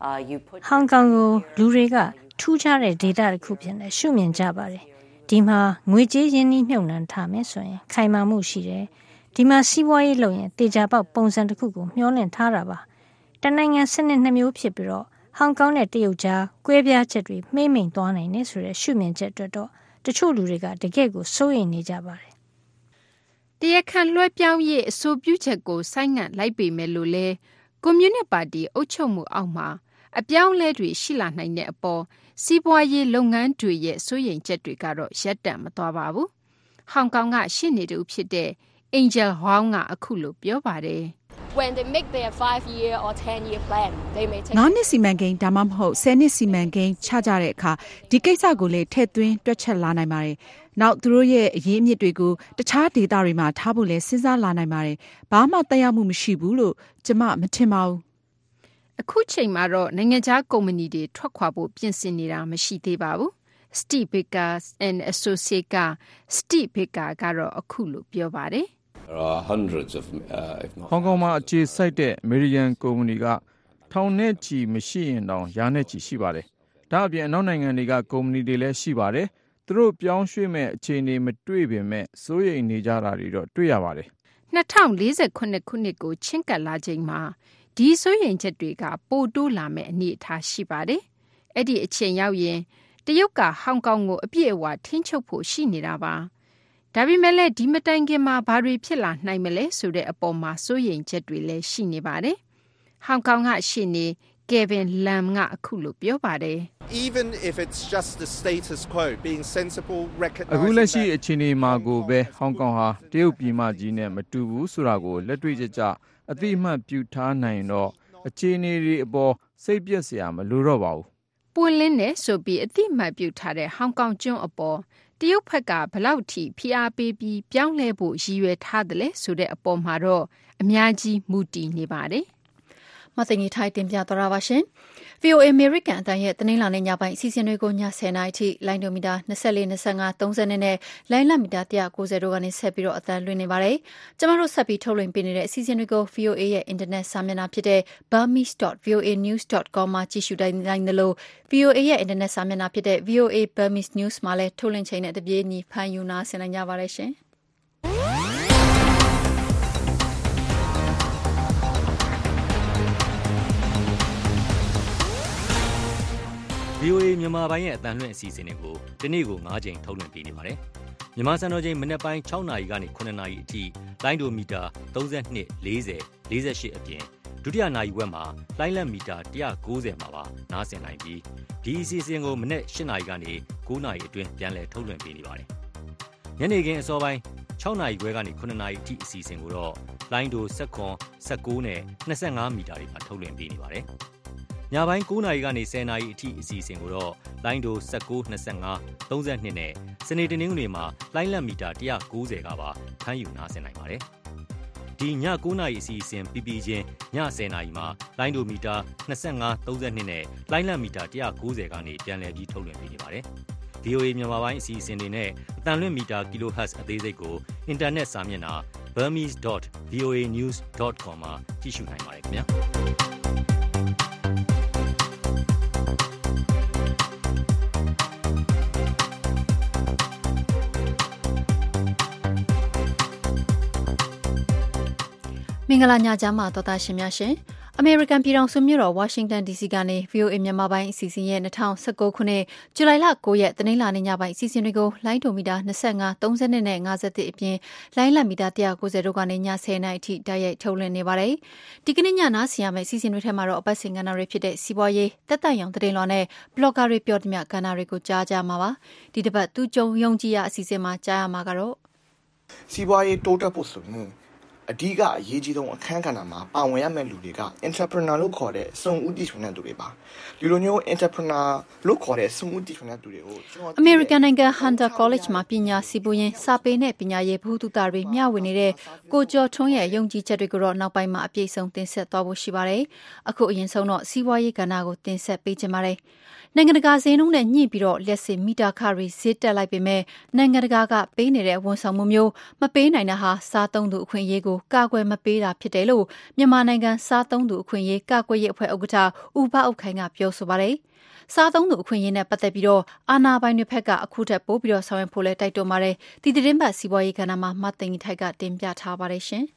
Hong Kong ကိုလူတွေကထူးခြားတဲ့ဒေသတစ်ခုဖြစ်နေရှုမြင်ကြပါတယ်။ဒီမှာငွေကြေးရင်းနှီးမြှုပ်နှံထားမယ်ဆိုရင်ခိုင်မာမှုရှိတယ်။ဒီမှာစီးပွားရေးလုပ်ရင်တေချာပေါက်ပုံစံတစ်ခုကိုမျှော်လင့်ထားတာပါ။တနိုင်ငံစနစ်2မျိုးဖြစ်ပြီးတော့ဟောင်ကောင်နဲ့တရုတ်ကြားကွဲပြားချက်တွေမှိမ့်မိန်သွားနိုင်နေဆိုတဲ့ရှုမြင်ချက်အတွက်တော့တချို့လူတွေကတကယ့်ကိုစိုးရိမ်နေကြပါတယ်။တရားခံလွှဲပြောင်းရေးအဆိုပြုချက်ကိုဆိုင်းငံ့လိုက်ပေမဲ့လို့လဲကွန်မြူနစ်ပါတီအုပ်ချုပ်မှုအောက်မှာအပြောင်းလဲတွေရှိလာနိုင်တဲ့အပေါ်စီးပွားရေးလုပ်ငန်းတွေရဲ့စိုးရိမ်ချက်တွေကတော့ရပ်တန့်မသွားပါဘူး။ဟောင်ကောင်ကရှေ့နေတူဖြစ်တဲ့ Angel Huang ကအခုလိုပြောပါတယ်။ When they make their 5-year or 10-year plan, they may take 9 နှစ်စီမံကိန်းဒါမှမဟုတ်10နှစ်စီမံကိန်းချကြတဲ့အခါဒီကိစ္စကိုလည်းထည့်သွင်းတွက်ချက်လာနိုင်ပါတယ်။နောက်သူတို့ရဲ့အရေးအမြစ်တွေကိုတခြားဒေသတွေမှာထားဖို့လည်းစဉ်းစားလာနိုင်ပါတယ်။ဘာမှသက်ရောက်မှုမရှိဘူးလို့ကျမမထင်ပါဘူး။အခုချိန်မှာတော့နိုင်ငံခြားကုမ္ပဏီတွေထွက်ခွာဖို့ပြင်ဆင်နေတာမရှိသေးပါဘူး။ Steve Baker and Associate က Steve Baker ကတော့အခုလိုပြောပါတယ်။ There are hundreds of ဟောင်ကောင်မှာအခြေစိုက်တဲ့အမေရိကန်ကုမ္ပဏီကထောင်နဲ့ချီမရှိရင်တောင်ရာနဲ့ချီရှိပါတယ်။ဒါအပြင်အနောက်နိုင်ငံတွေကကုမ္ပဏီတွေလည်းရှိပါတယ်။သူတို့ပြောင်းရွှေ့မဲ့အခြေအနေမတွေ့ပေမဲ့စိုးရိမ်နေကြတာတွေတော့တွေ့ရပါတယ်။2048ခုနှစ်ကိုချင်းကပ်လာချိန်မှာဒီစိုးရိမ်ချက်တွေကပိုတိုးလာမဲ့အနေအထားရှိပါတယ်။အဲ့ဒီအချိန်ရောက်ရင်တရုတ်ကဟောင်ကောင်ကိုအပြည့်အဝထိန်းချုပ်ဖို့ရှိနေတာပါ။ဒါပေမဲ့လည်းဒီမတိုင်ခင်မှာဘာတွေဖြစ်လာနိုင်မလဲဆိုတဲ့အပေါ်မှာစိုးရိမ်ချက်တွေလည်းရှိနေပါတယ်။ဟောင်ကောင်ကရှေ့နေ Kevin Lam ကအခုလိုပြောပါတယ်။ Even if it's just the status quo being sensible recognizing အခုလက်ရှိအခြေအနေမှာကိုပဲဟောင်ကောင်ဟာတရုတ်ပြည်မကြီးနဲ့မတူဘူးဆိုတာကိုလက်တွေ့ကျကျအသိအမှတ်ပြုထားနိုင်တော့အခြေအနေတွေအပေါ်စိတ်ပျက်စရာမလိုတော့ပါဘူး။ပွင့်လင်းနေဆိုပြီးအသိအမှတ်ပြုထားတဲ့ဟောင်ကောင်ကျွန်းအပေါ်တရုတ်ဘက်ကဘလောက်ထိဖိအားပေးပြီးပြောင်းလဲဖို့ရည်ရွယ်ထားတယ်လဲဆိုတဲ့အပေါ်မှာတော့အများကြီးမူတည်နေပါတယ်။မသိငီထိုင်တင်ပြသွားတာပါရှင်။ VOA American အတန်းရဲ့တနင်္လာနေ့ညပိုင်းအစီအစဉ်တွေကိုည10:00နာရီထိလိုင်းဒိုမီတာ24 25 30နဲ့လိုင်းလမီတာ190တို့ကနေဆက်ပြီးတော့အသံလွှင့်နေပါတယ်။ကျွန်တော်တို့ဆက်ပြီးထုတ်လွှင့်ပေးနေတဲ့အစီအစဉ်တွေကို VOA ရဲ့ internet စာမျက်နှာဖြစ်တဲ့ burmese.voanews.com မှာကြည့်ရှုနိုင်တယ်လို့ VOA ရဲ့ internet စာမျက်နှာဖြစ်တဲ့ VOA Burmese News မှာလည်းထုတ်လွှင့်ချိန်နဲ့တပြေးညီဖန်ယူနာဆင်နိုင်ကြပါတယ်ရှင်။ VOA မြန်မာပိုင်းရဲ့အတန်လွှင့်အစီအစဉ်တွေကိုဒီနေ့ကို9ချိန်ထုတ်လွှင့်ပေးနေပါတယ်။မြန်မာစံတော်ချိန်မနက်ပိုင်း6နာရီကနေ9နာရီအထိလိုင်းဒိုမီတာ32 40 48အပြင်ဒုတိယနာရီဝက်မှာလိုင်းလက်မီတာ190မှာပါနားဆင်နိုင်ပြီးဒီအစီအစဉ်ကိုမနက်8နာရီကနေ9နာရီအတွင်းပြန်လည်ထုတ်လွှင့်ပေးနေပါတယ်။ညနေခင်းအစောပိုင်း6နာရီခွဲကနေ9နာရီအထိအစီအစဉ်ကိုတော့လိုင်းဒို19 19နဲ့25မီတာတွေမှာထုတ်လွှင့်ပေးနေပါတယ်။ညညပိုင်း9 နာရီကနေ10 နာရီအထိအစီအစဉ်ကိုတော့လိုင်းဒို19 25 32နဲ့စနေတနင်္ဂနွေမှာလိုင်းလက်မီတာ190ကပါဖမ်းယူနားဆင်နိုင်ပါတယ်။ဒီည9 နာရီအစီအစဉ်ပြီးပြီးချင်းည10 နာရီမှာလိုင်းဒိုမီတာ25 32နဲ့လိုင်းလက်မီတာ190ကနေပြန်လည်ပြီးထုတ်လွှင့်ပေးနေပါတယ်။ VOA မြန်မာပိုင်းအစီအစဉ်တွေနဲ့အတန်လွင့်မီတာ kHz အသေးစိတ်ကိုအင်တာနက်စာမျက်နှာ burmese.voanews.com မှာကြည့်ရှုနိုင်ပါတယ်ခင်ဗျာ။မင်္ဂလာညချမ်းပါတော်သားရှင်များရှင်အမေရိကန်ပြည်ထောင်စုမြို့တော်ဝါရှင်တန် DC ကနေ VOA မြန်မာပိုင်းအစီအစဉ်ရဲ့2019ခုနှစ်ဇူလိုင်လ9ရက်တနင်္လာနေ့ညပိုင်းအစီအစဉ်တွေကိုလိုင်းဒိုမီတာ25 30နဲ့51အပြင်လိုင်းလက်မီတာ190တို့ကနေည10နာရီအထိတိုက်ရိုက်ထုတ်လွှင့်နေပါတယ်။ဒီကနေ့ညနားဆင်ရမယ့်အစီအစဉ်တွေထဲမှာတော့အပတ်စဉ်ကဏ္ဍတွေဖြစ်တဲ့စီးပွားရေးတက်တက်ရောင်သတင်းလွှာနဲ့ဘလော့ဂါတွေပြောသမျှကဏ္ဍတွေကိုကြားကြမှာပါ။ဒီတစ်ပတ်သူကြုံယုံကြည်ရအစီအစဉ်မှာကြားရမှာကတော့စီးပွားရေးတိုးတက်ဖို့ဆိုရင်အဓိကအရေးကြီးဆုံးအခန်းကဏ္ဍမှာပါဝင်ရမယ့်လူတွေက entrepreneur လို့ခေါ်တဲ့စုံဦးတည်ထွင်တဲ့သူတွေပါဒီလိုမျိုး entrepreneur လို့ခေါ်တဲ့စုံဦးတည်ထွင်တဲ့သူတွေကိုအမေရိကန်နိုင်ငံ Hunter College မှာပညာစီးပွားရေးစာပေနဲ့ပညာရေးဘုသူတာတွေမျှဝေနေတဲ့ကိုကျော်ထွန်းရဲ့ယုံကြည်ချက်တွေကိုတော့နောက်ပိုင်းမှာအပြည့်စုံတင်ဆက်သွားဖို့ရှိပါတယ်အခုအရင်ဆုံးတော့စီးပွားရေးကဏ္ဍကိုတင်ဆက်ပေးချင်ပါတယ်နိုင်ငံတကာဈေးနှုန်းနဲ့ညှိပြီးတော့လက်စစ်မီတာခရီဈေးတက်လိုက်ပေမဲ့နိုင်ငံတကာကပေးနေတဲ့ဝန်ဆောင်မှုမျိုးမပေးနိုင်တဲ့ဟာစားသုံးသူအခွင့်အရေးကိုကာကွယ်မပေးတာဖြစ်တယ်လို့မြန်မာနိုင်ငံစားသုံးသူအခွင့်အရေးကာကွယ်ရေးအဖွဲ့ဥက္ကဋ္ဌဦးဘအုပ်ခိုင်ကပြောဆိုပါတယ်စားသုံးသူအခွင့်အရေးနဲ့ပတ်သက်ပြီးတော့အာဏာပိုင်တွေဘက်ကအခုထက်ပိုပြီးတော့ဆောင်ရွက်ဖို့လဲတိုက်တွန်းပါတယ်ဒီသတင်းပတ်စီးပွားရေးကဏ္ဍမှာမသိင်ထိုက်ကတင်ပြထားပါတယ်ရှင်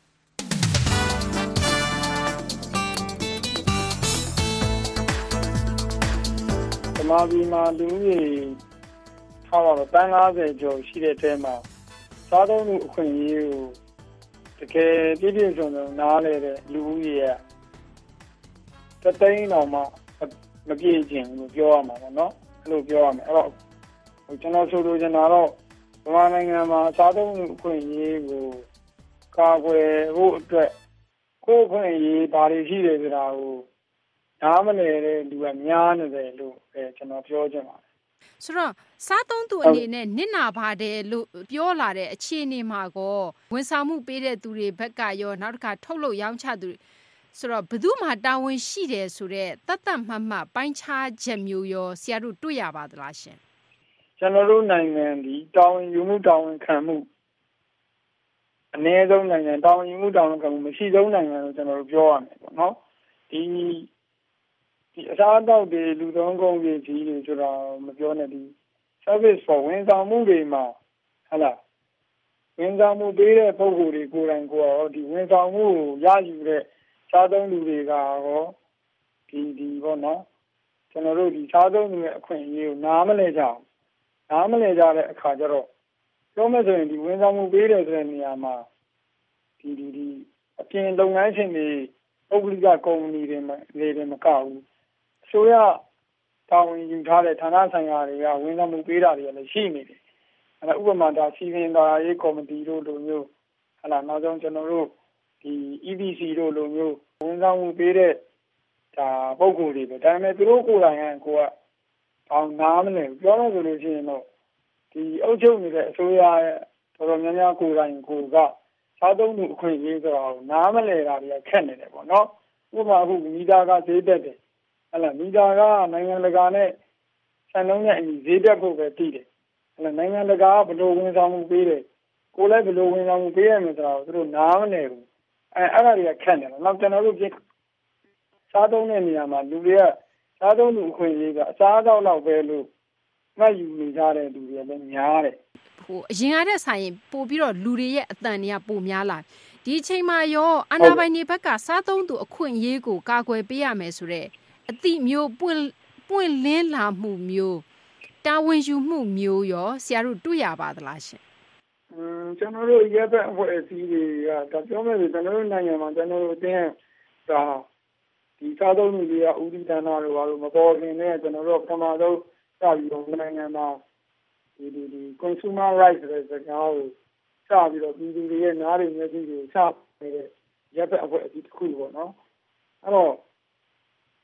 မာပြည်မှာလူဦးရေထားပါတော့တန်း90ကျော်ရှိတဲ့အထဲမှာစားသုံးမှုအခွင့်အရေးကိုတကယ်ပြည့်ပြည့်စုံစုံနားလည်တဲ့လူဦးရေကတသိန်းတောင်မှမပြည့်ချင်ဘူးပြောရမှာပေါ့နော်အဲ့လိုပြောရမယ်အဲ့တော့ကျွန်တော်ဆိုလိုချင်တာတော့မြန်မာနိုင်ငံမှာစားသုံးမှုအခွင့်အရေးကိုကာကွယ်ဖို့အတွက်ကိုယ်အခွင့်အရေးဘာတွေရှိတယ်ဆိုတာကိုနားမလည်တဲ့လူကများနေတယ်လို့ကျွန်တော်ပြောချင်ပါတယ်ဆိုတော့စားသုံးသူအနေနဲ့နစ်နာပါတယ်လို့ပြောလာတဲ့အခြေအနေမှာကောဝန်ဆောင်မှုပေးတဲ့သူတွေဘက်ကရောနောက်တစ်ခါထုတ်လုပ်ရောင်းချသူတွေဆိုတော့ဘယ်သူမှတာဝန်ရှိတယ်ဆိုတော့တတ်တတ်မှတ်မှတ်ပိုင်းခြားချက်မျိုးရောဆရာတို့တွေ့ရပါသလားရှင်ကျွန်တော်တို့နိုင်ငံဒီတာဝန်ယူမှုတာဝန်ခံမှုအနည်းဆုံးနိုင်ငံတာဝန်ယူမှုတာဝန်ခံမှုမရှိဆုံးနိုင်ငံလို့ကျွန်တော်တို့ပြောရမယ်ပေါ့နော်ဒီအစားအသောက်တွေလူသုံးကုန်တွေကြီးတွေဆိုတာမပြောနဲ့ဒီ service for ဝန်ဆောင်မှုတွေမှာဟုတ်လားဝန်ဆောင်မှုပေးတဲ့ပုဂ္ဂိုလ်တွေကိုယ်တိုင်ကိုယ်ရောဒီဝန်ဆောင်မှုကိုရယူတဲ့စားသုံးသူတွေကရောဒီပေါ့နော်ကျွန်တော်တို့ဒီစားသုံးသူရဲ့အခွင့်အရေးကိုနားမလည်ကြတဲ့အခါကျတော့ပြောမယ်ဆိုရင်ဒီဝန်ဆောင်မှုပေးတယ်ဆိုတဲ့နေရာမှာဒီအပြင်လုပ်ငန်းရှင်တွေပုဂ္ဂလိကကုမ္ပဏီတွေမကဘူးအစိုးရတာဝန်ယူထားတဲ့ဌာနဆိုင်ရာတွေကဝန်ဆောင်မှုပေးတာတွေလည်းရှိနေတယ်အဲ့ဒါဥပမာဒါစီစဉ်တာရေးကော်မတီတို့လိုမျိုးဟလာနောက်ဆုံးကျွန်တော်တို့ဒီ EBC တို့လိုမျိုးဝန်ဆောင်မှုပေးတဲ့ဒါပုဂ္ဂိုလ်တွေပဲဒါပေမဲ့သူတို့ကိုယ်တိုင်ကိုကတောင်းနားမလဲပြောလို့ဆိုလို့ရှိရင်တော့ဒီအုပ်ချုပ်နေတဲ့အစိုးရရဲ့တော်တော်များများကိုယ်တိုင်ကိုကစားသုံးမှုအခွင့်အရေးဆိုတာကိုနားမလဲတာတွေကခက်နေတယ်ပေါ့နော်ဥပမာအခုမီတာကဈေးတက်တယ်ဟလာမီတာကနိုင်ငံတကာနဲ့စံနှုန်းနဲ့အညီဈေးတက်ဖို့ပဲတည်တယ်ဟလာနိုင်ငံတကာကဘယ်လိုဝန်ဆောင်မှုပေးတယ်ကိုလည်းဘယ်လိုဝန်ဆောင်မှုပေးရမလဲဆိုတာကိုသူတို့နားမလဲဘူးအဲ့ဒါတွေကခက်နေတယ်နောက်ကျွန်တော်တို့စားသုံးတဲ့နေရာမှာလူတွေကစားသုံးသူအခွင့်အရေးကအစားအသောက်လောက်ပဲလို့မှတ်ယူနေကြတဲ့လူတွေလည်းများတယ်အရင်ကတည်းကဆိုင်ရင်ပို့ပြီးတော့လူတွေရဲ့အတန်တွေကပိုများလာဒီအချိန်မှာရောအာဏာပိုင်တွေဘက်ကစားသုံးသူအခွင့်အရေးကိုကာကွယ်ပေးရမယ်ဆိုတော့အတိမျိုးပွင့်လင်းလာမှုမျိုးတာဝန်ယူမှုမျိုးရောဆရာတို့တွေ့ရပါသလားရှင်ကျွန်တော်တို့ရပ်ဘက်အဖွဲ့အစည်းတွေကဒါပြောမယ်ဆိုကျွန်တော်တို့နိုင်ငံမှာကျွန်တော်တို့အတင်းဒါဒီစားသုံးသူတွေကဥဒိဌာနတို့ဘာလို့မပေါ်ခင်နဲ့ကျွန်တော်တို့ပထမဆုံးစပြီးတော့နိုင်ငံမှာဒီ consumer rights ဆိုတဲ့စကားကိုစပြီးတော့ပြည်သူတွေရဲ့နားတွေမျက်စိတွေစနေတဲ့ရပ်ဘက်အဖွဲ့အစည်းတစ်ခုပေါ့နော်အဲ့တော့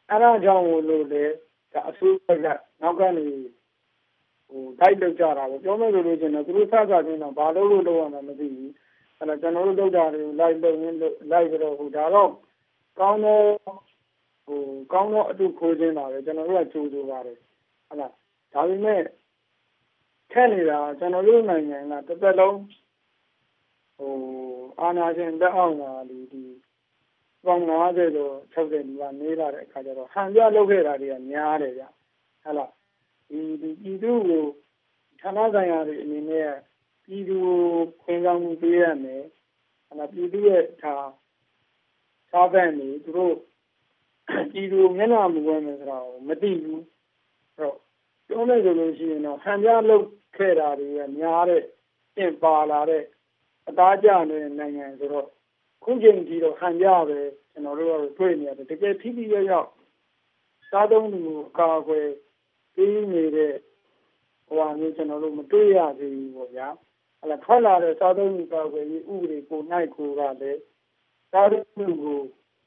အဲ့ဒါကြောင့်လို့လေဒါအစိုးရကနောက်ကနေတိုက်လုပ်ကြတာပဲပြောမယ်လို့လို့ချင်းတော့သူတို့စချင်းတော့ဘာလို့လုပ်ရမှာမသိဘူးအဲ့တော့ကျွန်တော်တို့လုပ်တာတွေကိုလိုက်လုပ်ရင်းလိုက်ပြီးတော့ဒါတော့ကောင်းတော့အတူခိုးခြင်းပါပဲကျွန်တော်တို့ကကြိုးစိုးပါတယ်ဟုတ်လားဒါပေမဲ့ထက်နေတာကျွန်တော်တို့နိုင်ငံကတစ်သက်လုံးအာဏာရှင်တက်အောင်လာဒီပေါင်း90ကျော်60နီးပါးနေလာတဲ့အခါကျတော့ဟန်ပြလုပ်ခဲ့တာတွေကများတယ်ဗျဟုတ်လားဒီပြည်သူကိုဌာနဆိုင်ရာတွေအနေနဲ့ပြည်သူခွင့်ကောင်းမှုပေးရမယ်ဟုတ်လားပြည်သူရဲ့စားပန်းနေသူတို့ပြည်သူမျက်နှာမူဝင်မယ်ဆိုတာကိုမသိဘူးအဲ့တော့ပြောမယ်ဆိုလို့ရှိရင်တော့ဟန်ပြလုပ်ခဲ့တာတွေကများတဲ့ပြင်ပါလာတဲ့အသားကျနေတဲ့နိုင်ငံဆိုတော့ခုချိန်ကြီးတော့ဟန်ပြပဲကျွန်တော်တို့ကတွေ့နေရတယ်တကယ်ထိထိရောက်စားသုံးသူကိုကာကွယ်ပေးနေတဲ့မျိုးကျွန်တော်တို့မတွေ့ရသေးဘူးပေါ့ဗျာအဲ့ဒါထွက်လာတဲ့စားသုံးသူကာကွယ်ရေးဥပဒေကိုနိုင်ကိုကလည်းစားသုံးသူကို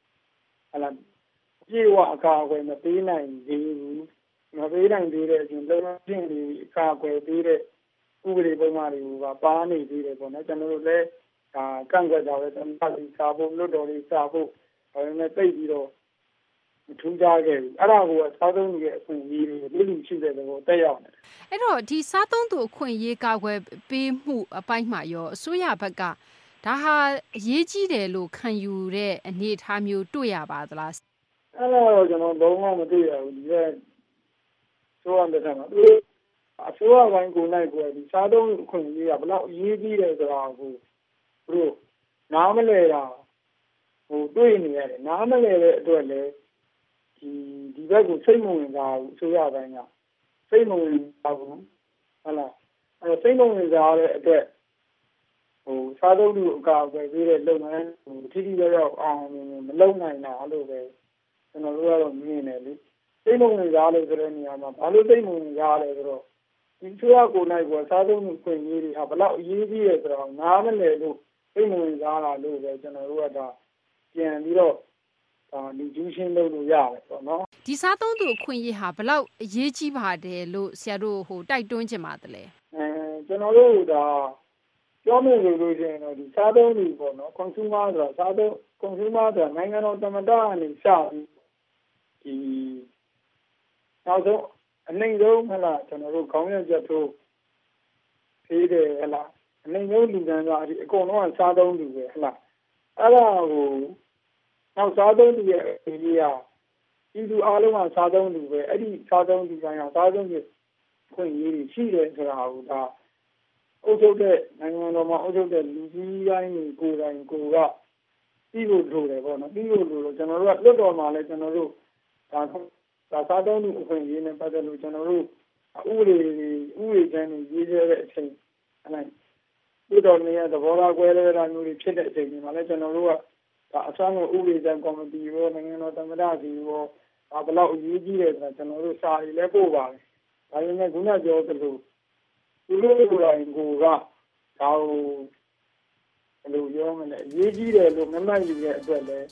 ပြေဝအကာအကွယ်မပေးနိုင်သေးဘူးမပေးနိုင်သေးတဲ့အပြင်လုံလောက်ခြင်းတွေအကာအကွယ်ပေးတဲ့ဥပဒေပုံမှန်တွေကပါနေသေးတယ်ပေါ့နော်ကျွန်တော်တို့လည်းကန့်ကွက်ကြပဲကျွန်တော်တို့စာဖို့လွတ်တော်လေးစာဖို့ဒါပေမဲ့သိပြီးတော့မထူးခြားခဲ့ဘူးအဲ့ဒါကိုစားသုံးသူရဲ့အခွင့်အရေးတွေလူရှိတဲ့ကိုတက်ရောက်နေတယ်အဲ့တော့ဒီစားသုံးသူအခွင့်အရေးကာကွယ်ပေးမှုအပိုင်းမှာရောအစိုးရဘက်ကဒါဟာအရေးကြီးတယ်လို့ခံယူတဲ့အနေအထားမျိုးတွေ့ရပါသလားအဲ့တော့ကျွန်တော်လုံးဝမတွေ့ရဘူးဒီကဆိုရတဲ့မှာအစိုးရပိုင်းကိုနိုင်ကိုဒီစားသုံးအခွင့်အရေးကဘယ်လောက်အရေးကြီးတယ်ဆိုတာကိုသူတို့နားမလည်တာတွေ့နေရတယ်နားမလည်တဲ့အတွက်လည်းဒီဘက်ကိုစိတ်မဝင်စားဘူးအစိုးရပိုင်းကစိတ်မဝင်စားဘူးဟုတ်လားအဲ့စိတ်မဝင်စားတဲ့အတွက်စားသုံးသူအကာအကွယ်ပေးတဲ့လုပ်ငန်းထိထိရောက်အောင်မလုပ်နိုင်တာလို့ပဲကျွန်တော်တို့ကတော့မြင်တယ်လေစိတ်မဝင်စားလို့ဆိုတဲ့နေရာမှာဘာလို့စိတ်မဝင်စားလဲဆိုတော့ဒီအစိုးရကိုနိုင်ကစားသုံးသူခွင့်ရေးတွေဟာဘလောက်အရေးကြီးလဲဆိုတော့နားမလည်လို့စိတ်မဝင်စားတာလို့ပဲကျွန်တော်တို့ကပြန်ပြီးတော့ဒီကျူးရှင်းလုပ်လို့ရတယ်ပေါ့နော်ဒီစားသုံးသူအခွင့်အရေးဟာဘလောက်အရေးကြီးပါတယ်လို့ဆရာတို့တိုက်တွန်းချင်ပါတယ်လေကျွန်တော်တို့ပြောမယ်လို့ရှိရင်တော့ဒီစားသုံးသူပေါ့နော် consumer ဆိုတာစားသုံး consumer ဆိုတာနိုင်ငံတော်သမ္မတအနေစပြီးဒီနောက်ဆုံးအနိုင်ဆုံးဟလာကျွန်တော်တို့ခေါင်းရချက်ထိုးသေးတယ်ဟလာအနိုင်ဆုံးလူတန်းစားဒီအကုန်လုံးကစားသုံးသူပဲဟလာအဲ့ဒါကိုနောက်စားသုံးသူရဲ့အရေးအပြည်သူအားလုံးကစားသုံးသူပဲအဲ့ဒီစားသုံးသူတိုင်းကစားသုံးသူခွင့်ရေးရှိတယ်ဆိုတာကိုအုပ်ချုပ်တဲ့နိုင်ငံတော်မှာအုပ်ချုပ်တဲ့လူကြီးတိုင်းကိုယ်တိုင်ကိုကပြီးလို့လိုတယ်ပေါ့နော်ပြီးလို့လိုကျွန်တော်တို့ကလွတ်တော်မှာလည်းကျွန်တော်တို့စားသုံးသူအခွင့်အရေးနဲ့ပတ်သက်လို့ကျွန်တော်တို့ဥပဒေချမ်းတွေရေးရတဲ့အချိန်အဲ့လွတ်တော်နေရသဘောထားကွဲလွဲတာမျိုးတွေဖြစ်တဲ့အချိန်တွေမှာလည်းကျွန်တော်တို့ကအစမ်းကိုဥပဒေချမ်းကော်မတီရောနိုင်ငံတော်သမ္မတကြီးရောဘယ်လောက်အရေးကြီးတယ်ဆိုတာကျွန်တော်တို့စာရီလည်းပို့ပါတယ်ဒါပေမဲ့ခုနပြောသလိုသူတို့ကိုယ်တိုင်ကိုကဒါကိုဘယ်လိုပြောမလဲအရေးကြီးတယ်လို့မမှတ်ယူတဲ့အတွက်လည်း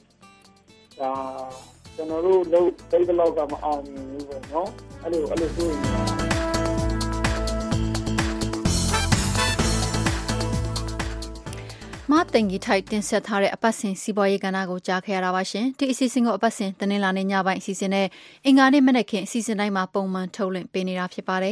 ကျွန်တော်တို့လုံးသိတဲ့လောက်ကမအောင်ဘူးပေါ့နော်အဲ့လိုဆိုရင်မတင်ကြီးထိုက်တင်ဆက်ထားတဲ့အပတ်စဉ်စီးပွားရေးကဏ္ဍကိုကြားခဲ့ရတာပါရှင်ဒီအစီအစဉ်ကိုအပတ်စဉ်တင်းလာနေညပိုင်းအစီအစဉ်နဲ့အင်္ဂါနေ့မနက်ခင်းအစီအစဉ်တိုင်းမှာပုံမှန်ထုတ်လွှင့်ပေးနေတာဖြစ်ပါတယ်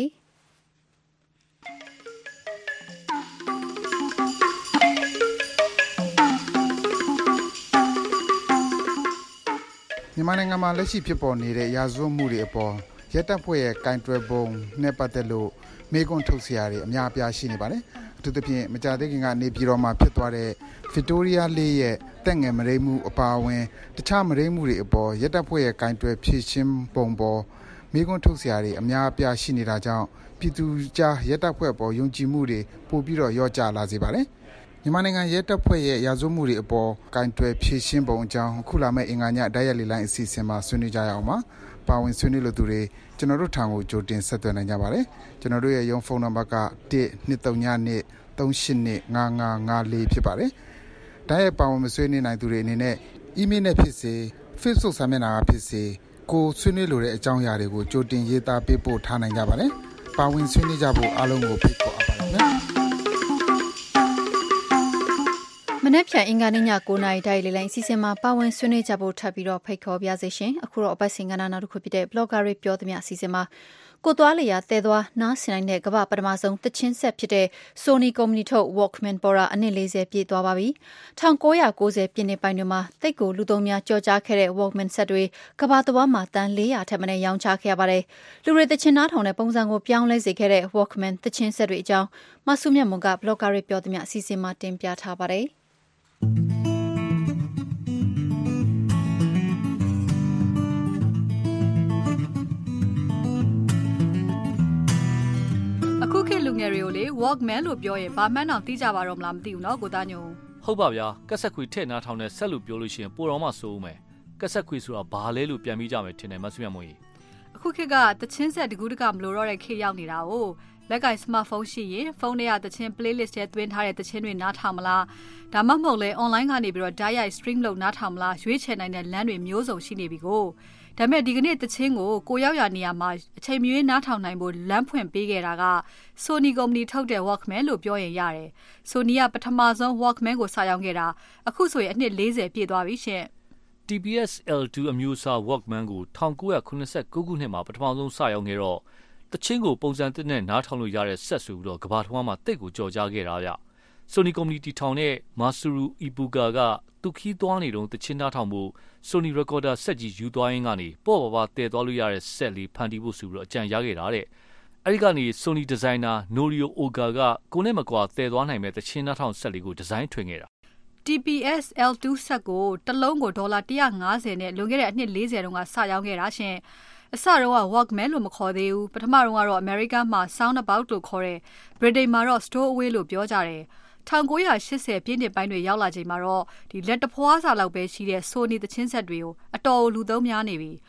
မြန်မာနိုင်ငံမှာလက်ရှိဖြစ်ပေါ်နေတဲ့ရာဇဝတ်မှုတွေအပေါ်ရဲတပ်ဖွဲ့ရဲ့ကင်တွယ်ပုံနဲ့ပတ်သက်လို့မေးခွန်းထုတ်စရာတွေအများအပြားရှိနေပါတယ်အထူးသဖြင့်မကြာသေးခင်ကနေပြည်တော်မှာဖြစ်သွားတဲ့ Victoria လေးရဲ့တက်ငယ်မရိမှုအပါအဝင်တခြားမရိမှုတွေအပေါ်ရဲတပ်ဖွဲ့ရဲ့ကင်တွယ်ဖြည့်ရှင်းပုံပေါ်မေးခွန်းထုတ်စရာတွေအများအပြားရှိနေတာကြောင့်ပြည်သူကြားရဲတပ်ဖွဲ့ပေါ်ယုံကြည်မှုတွေပိုပြီးတော့ရော့ကျလာစေပါတယ်မြန်မာနိုင်ငံရဲတပ်ဖွဲ့ရဲ့ရာဇဝတ်မှုတွေအပေါ်ကင်တွယ်ဖြည့်ရှင်းပုံအကြောင်းအခုလာမယ့်အင်္ဂါညဓာတ်ရိုက်လေလိုင်းအစီအစဉ်မှာဆွေးနွေးကြရအောင်ပါပါဝင်ဆွေးနွေးလို့သူတွေကျွန်တော်တို့ထံကိုကြိုတင်ဆက်သွယ်နိုင်ကြပါတယ်ကျွန်တော်တို့ရဲ့ရုံးဖုန်းနံပါတ်က12393825554ဖြစ်ပါတယ်ဓာတ်ရိုက်ပါဝင်မဆွေးနွေးနိုင်သူတွေအနေနဲ့ email နဲ့ဖြစ်စေ Facebook စာမျက်နှာကဖြစ်စေကိုဆွေးနွေးလိုတဲ့အကြောင်းအရာတွေကိုကြိုတင်ရေးသားပေးပို့ထားနိုင်ကြပါတယ်။ပါဝင်ဆွေးနွေးကြဖို့အားလုံးကိုဖိတ်ခေါ်အပ်ပါတယ်။မနေ့ဖြန်အင်္ဂါနေ့ည9:00နာရီတိုက်လေလိုင်းအစီအစဉ်မှာပါဝင်ဆွေးနွေးကြဖို့ထပ်ပြီးတော့ဖိတ်ခေါ်ပြစေရှင်အခုတော့အပတ်စဉ်ကဏ္ဍနောက်တစ်ခုဖြစ်တဲ့ blogger တွေပြောသမျှအစီအစဉ်မှာကိုသွားလျာတဲသွားနားဆင်နိုင်တဲ့ကမ္ဘာပထမဆုံးတချင်းဆက်ဖြစ်တဲ့ Sony ကုမ္ပဏီထုတ် Walkman ပေါ်တာအနှစ်40ပြည့်သွားပါပြီ။1990ပြည့်နှစ်ပိုင်းတွေမှာတိတ်ကိုလူသုံးများကြော်ကြားခဲ့တဲ့ Walkman ဆက်တွေကမ္ဘာတစ်ဝန်းမှာတန်400ထက်မနည်းရောင်းချခဲ့ရပါတယ်။လူတွေတချင်းနားထောင်တဲ့ပုံစံကိုပြောင်းလဲစေခဲ့တဲ့ Walkman တချင်းဆက်တွေအကြောင်းမဆုမြတ်မွန်က blogger တွေပြောသမျှအစီအစဉ်မှာတင်ပြထားပါတယ်။အခုခေတ်လူငယ်တွေကိုလေ Walkman လို့ပြောရင်ဘာမှန်းတော့သိကြပါတော့မလားမသိဘူးเนาะကိုသားညိုဟုတ်ပါဗျာကက်ဆက်ခွေထည့်နားထောင်တဲ့ဆက်လို့ပြောလို့ရှိရင်ပိုတော်မှစိုးဦးမယ်ကက်ဆက်ခွေဆိုတာဘာလဲလို့ပြန်ပြီးကြမယ်ထင်တယ်မဆုမြတ်မွန်ကြီးအခုခေတ်ကတချင်းဆက်တကူးတကမလို့တော့တဲ့ခေတ်ရောက်နေတာ哦လက်ကင် smartphone ရှိရင်ဖုန်းထဲကတချင်း playlist ထဲသွင်းထားတဲ့တချင်းတွေနားထောင်မလားဒါမှမဟုတ်လဲ online ကနေပြီးတော့ direct stream လုပ်နားထောင်မလားရွေးချယ်နိုင်တဲ့လမ်းတွေမျိုးစုံရှိနေပြီကိုဒါပေမဲ့ဒီကနေ့တချင်းကိုရောက်ရနေရမှာအချိန်မြွေးနားထောင်နိုင်ဖို့လမ်းဖွင့်ပေးခဲ့တာက Sony ကုမ္ပဏီထုတ်တဲ့ Walkman လို့ပြောရင်ရတယ်။ Sony ကပထမဆုံး Walkman ကိုစရောင်းခဲ့တာအခုဆိုရင်အနှစ်40ပြည့်သွားပြီရှင်။ TPS L2 အမျိုးအစား Walkman ကို1989ခုနှစ်မှာပထမဆုံးစရောင်းခဲ့တော့တချင်းကိုပုံစံသစ်နဲ့နားထောင်လို့ရတဲ့ဆက်ဆိုပြီးတော့ကမ္ဘာတစ်ဝန်းမှာတိတ်ကိုကြော်ကြားခဲ့တာဗျ။ Sony ကုမ္ပဏီတီထောင်တဲ့ Masaru Ibuka ကသူခီးသွားနေတော့တချင်းနားထောင်ဖို့ Sony Recorder ဆက်ကြီးယူသွားရင်းကနေပေါ့ပါတည်သွားလို့ရတဲ့ဆက်လေးဖန်တီးဖို့ဆိုပြီးတော့အကြံရခဲ့တာတဲ့။အဲဒီကနေ Sony designer Norio Oga ကကိုနဲ့မကွာတည်သွားနိုင်မဲ့တချင်းနားထောင်ဆက်လေးကိုဒီဇိုင်းထွင်ခဲ့တာ TPS L2 ဆက်ကိုတစ်လုံးကိုဒေါ်လာ150နဲ့လွန်ခဲ့တဲ့အနှစ်40တုန်းကစရောင်းခဲ့တာရှင်။အစတုန်းက Walkman လို့မခေါ်သေးဘူးပထမတုန်းကတော့ America မှာ Soundabout လို့ခေါ်တယ် Britain မှာတော့ Stowaway လို့ပြောကြတယ်1980ပြည့်နှစ်ပိုင်းတွေရောက်လာချိန်မှာတော့ဒီလက်တဖွားစာလောက်ပဲရှိတဲ့ Sony တချင်းဆက်တွေကိုအတော်လူသုံးများနေပြီ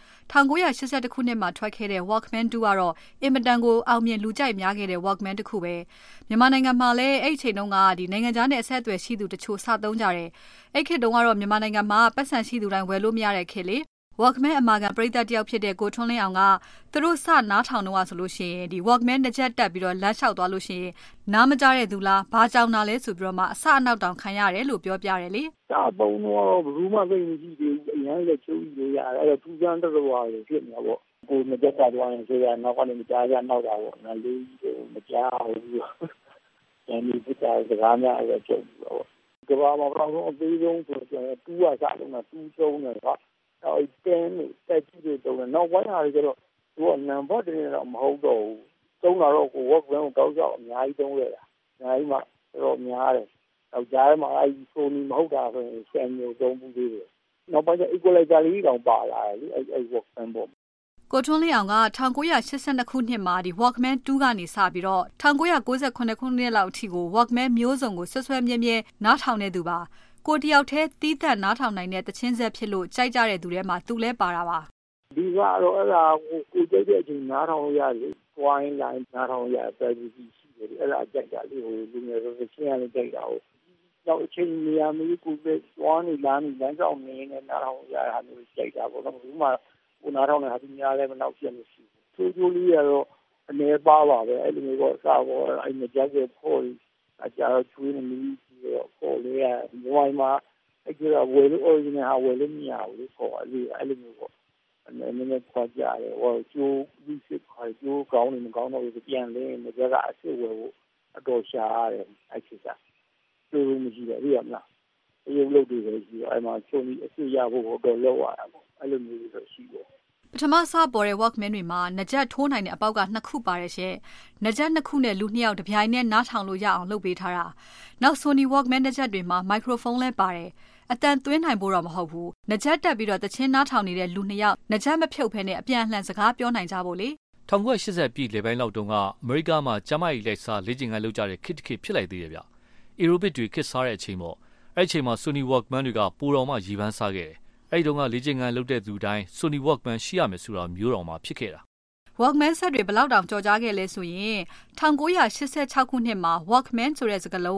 1982ခုနှစ်မှာထွက်ခဲ့တဲ့ Walkman 2ကတော့အင်မတန်ကိုအောင်မြင်လူကြိုက်များခဲ့တဲ့ Walkman တစ်ခုပဲမြန်မာနိုင်ငံမှာလည်းအဲ့ချိန်တုန်းကဒီနိုင်ငံခြားနဲ့အဆက်အသွယ်ရှိသူတချို့စသုံးကြတယ်အဲ့ခေတ်တုန်းကတော့မြန်မာနိုင်ငံမှာပတ်စံရှိသူတိုင်းဝယ်လို့မရတဲ့ခေတ်လေ Walkman အမာခံပရိသတ်တယောက်ဖြစ်တဲ့ကိုထွန်းလင်းအောင်ကသူတို့စနားထောင်တော့ဆိုလို့ရှိရင်ဒီ Walkman တစ်ချက်တက်ပြီးတော့လမ်းလျှောက်သွားလို့ရှိရင်နားမကြတဲ့သူလားဘာကြောင်တာလဲဆိုပြီးတော့မှအစအနောက်တောင်ခံရတယ်လို့ပြောပြတယ်လေ။စာပုံတော့ဘူးမှသိမရှိသေးဘူးအရင်လည်းချုပ်ပြီးရတယ်အဲ့တော့သူစမ်းတော့ရတယ်ဖြစ်နေတာပေါ့။ကိုမကြက်တာတော့ရင်ဆိုရနောက်ကနေမကြားရနောက်တာပေါ့။နားလေးမကြားဘူး။အဲ့ဒီစကားများအဲ့ဒါချုပ်ပြီးတော့ကဘာမှာတော့အသေးဆုံးဆိုတော့တူကစားလုံးကတူသုံးတယ်ကွာအဲ့တင်းတက်ကြည့်တွေတုံးတယ်နောက်ပိုင်းဟာတွေကျတော့သူကနံပါတ်တွေတော့မဟုတ်တော့ဘူးသုံးတာတော့ကို Walkman ကိုတောက်ကြောက်အများကြီးသုံးခဲ့တာအများကြီးမှတော့များတယ်နောက်ကြားထဲမှာအဲ့ Sony မဟုတ်တာဆိုရင်ဆယ်မျိုးသုံးဘူးသေးတယ်နောက်ပိုင်းကျ equalizer လေးတောင်ပါလာတယ်လေအဲ့ Walkman ပေါ့ကိုထွန်းလင်းအောင်က1982ခုနှစ်မှာဒီ Walkman 2ကနေစပြီးတော့1998ခုနှစ်လောက်အထိကို Walkman မျိုးစုံကိုဆွဆွဲမြဲမြဲနားထောင်နေသူပါကိုတယောက်တည်းတီးသန့်နားထောင်နိုင်တဲ့တချင်းဆက်ဖြစ်လို့ကြိုက်ကြတဲ့သူတွေမှာသူလဲပါတာပါဒီကတော့အဲ့ဒါကိုကြိုက်တဲ့အချိန်နားထောင်ရတယ် wine line နားထောင်ရ privacy ရှိတယ်အဲ့ဒါကြိုက်တာလေးဟိုလူငယ်တွေချင်းရနေကြိုက်တာဟုတ်တော့အချိန်နေရာမျိုးကိုပဲသွားနေလမ်းကြောင်းနေနဲ့နားထောင်ရတာမျိုးကြိုက်တာပေါ့နော်ဒီမှာကိုနားထောင်နေတာဒီများလည်းမနောက်ဖြစ်မရှိဘူးချိုးလေးကတော့အနေပါပါပဲအဲ့လိုမျိုးပေါ့စာပေါ့အဲ့မကြက်ရဲ့ဖို့အကြတော့ချွေးနေပြီးပေါ်လေဒီဝိုင်းမှာအဲ့ဒါဝယ်လို့ original ဟာဝယ်လို့မရဘူးလေပေါ်အဲ့လိုမျိုးပေါ့အနေနဲ့ခွာကြတယ်ဟိုကျိုးပြီးစစ်ခွာကျိုးကောင်းနေမကောင်းတော့ဘူးပြန်လဲမကြကအစ်စ်ဝယ်ဖို့အတော်ရှားရတယ်အဲ့ဒီစားကျိုးမရှိတယ်သိရမလားရုပ်လုပ်တွေပဲရှိတယ်အဲ့မှာချုံပြီးအစ်စ်ရဖို့တော့လောက်ရတာပေါ့အဲ့လိုမျိုးဆိုရှိတယ်ပထမစပေါ်တဲ့ Walkman တွေမှာနကြက်ထိုးနိုင်တဲ့အပေါက်က2ခုပါတယ်ရှင်။နကြက်2ခုနဲ့လူ2ယောက်တပြိုင်နဲ့နားထောင်လို့ရအောင်လုပ်ပေးထားတာ။နောက် Sony Walkman နကြက်တွေမှာ microphone လည်းပါတယ်။အတန်သွင်းနိုင်ဖို့တော့မဟုတ်ဘူး။နကြက်တက်ပြီးတော့တချင်းနားထောင်နေတဲ့လူ2ယောက်နကြက်မဖြုတ်ဖ ೇನೆ အပြန်အလှန်စကားပြောနိုင်ကြဖို့လေ။1980ပြည့်လေပိုင်းလောက်တုန်းကအမေရိကမှာကျမကြီးလိုက်စားလေ့ကျင့်ခန်းလုပ်ကြတဲ့ခေတ်တစ်ခေတ်ဖြစ်လိုက်သေးတယ်ဗျ။ Aerobic တွေခေတ်စားတဲ့အချိန်ပေါ့။အဲ့ဒီအချိန်မှာ Sony Walkman တွေကပိုတော်မှရည်ပန်းစားခဲ့တယ်။အဲ့ဒီတုန်းကလေ့ကျင့်ခန်းလုပ်တဲ့သူတိုင်း Sony Walkman ရှိရမယ်ဆိုတာမျိုးတော်မှာဖြစ်ခဲ့တာ Walkman ဆက်တွေဘယ်လောက်တောင်ကြော်ကြားခဲ့လဲဆိုရင်1986ခုနှစ်မှာ Walkman ဆိုတဲ့စကားလုံးကို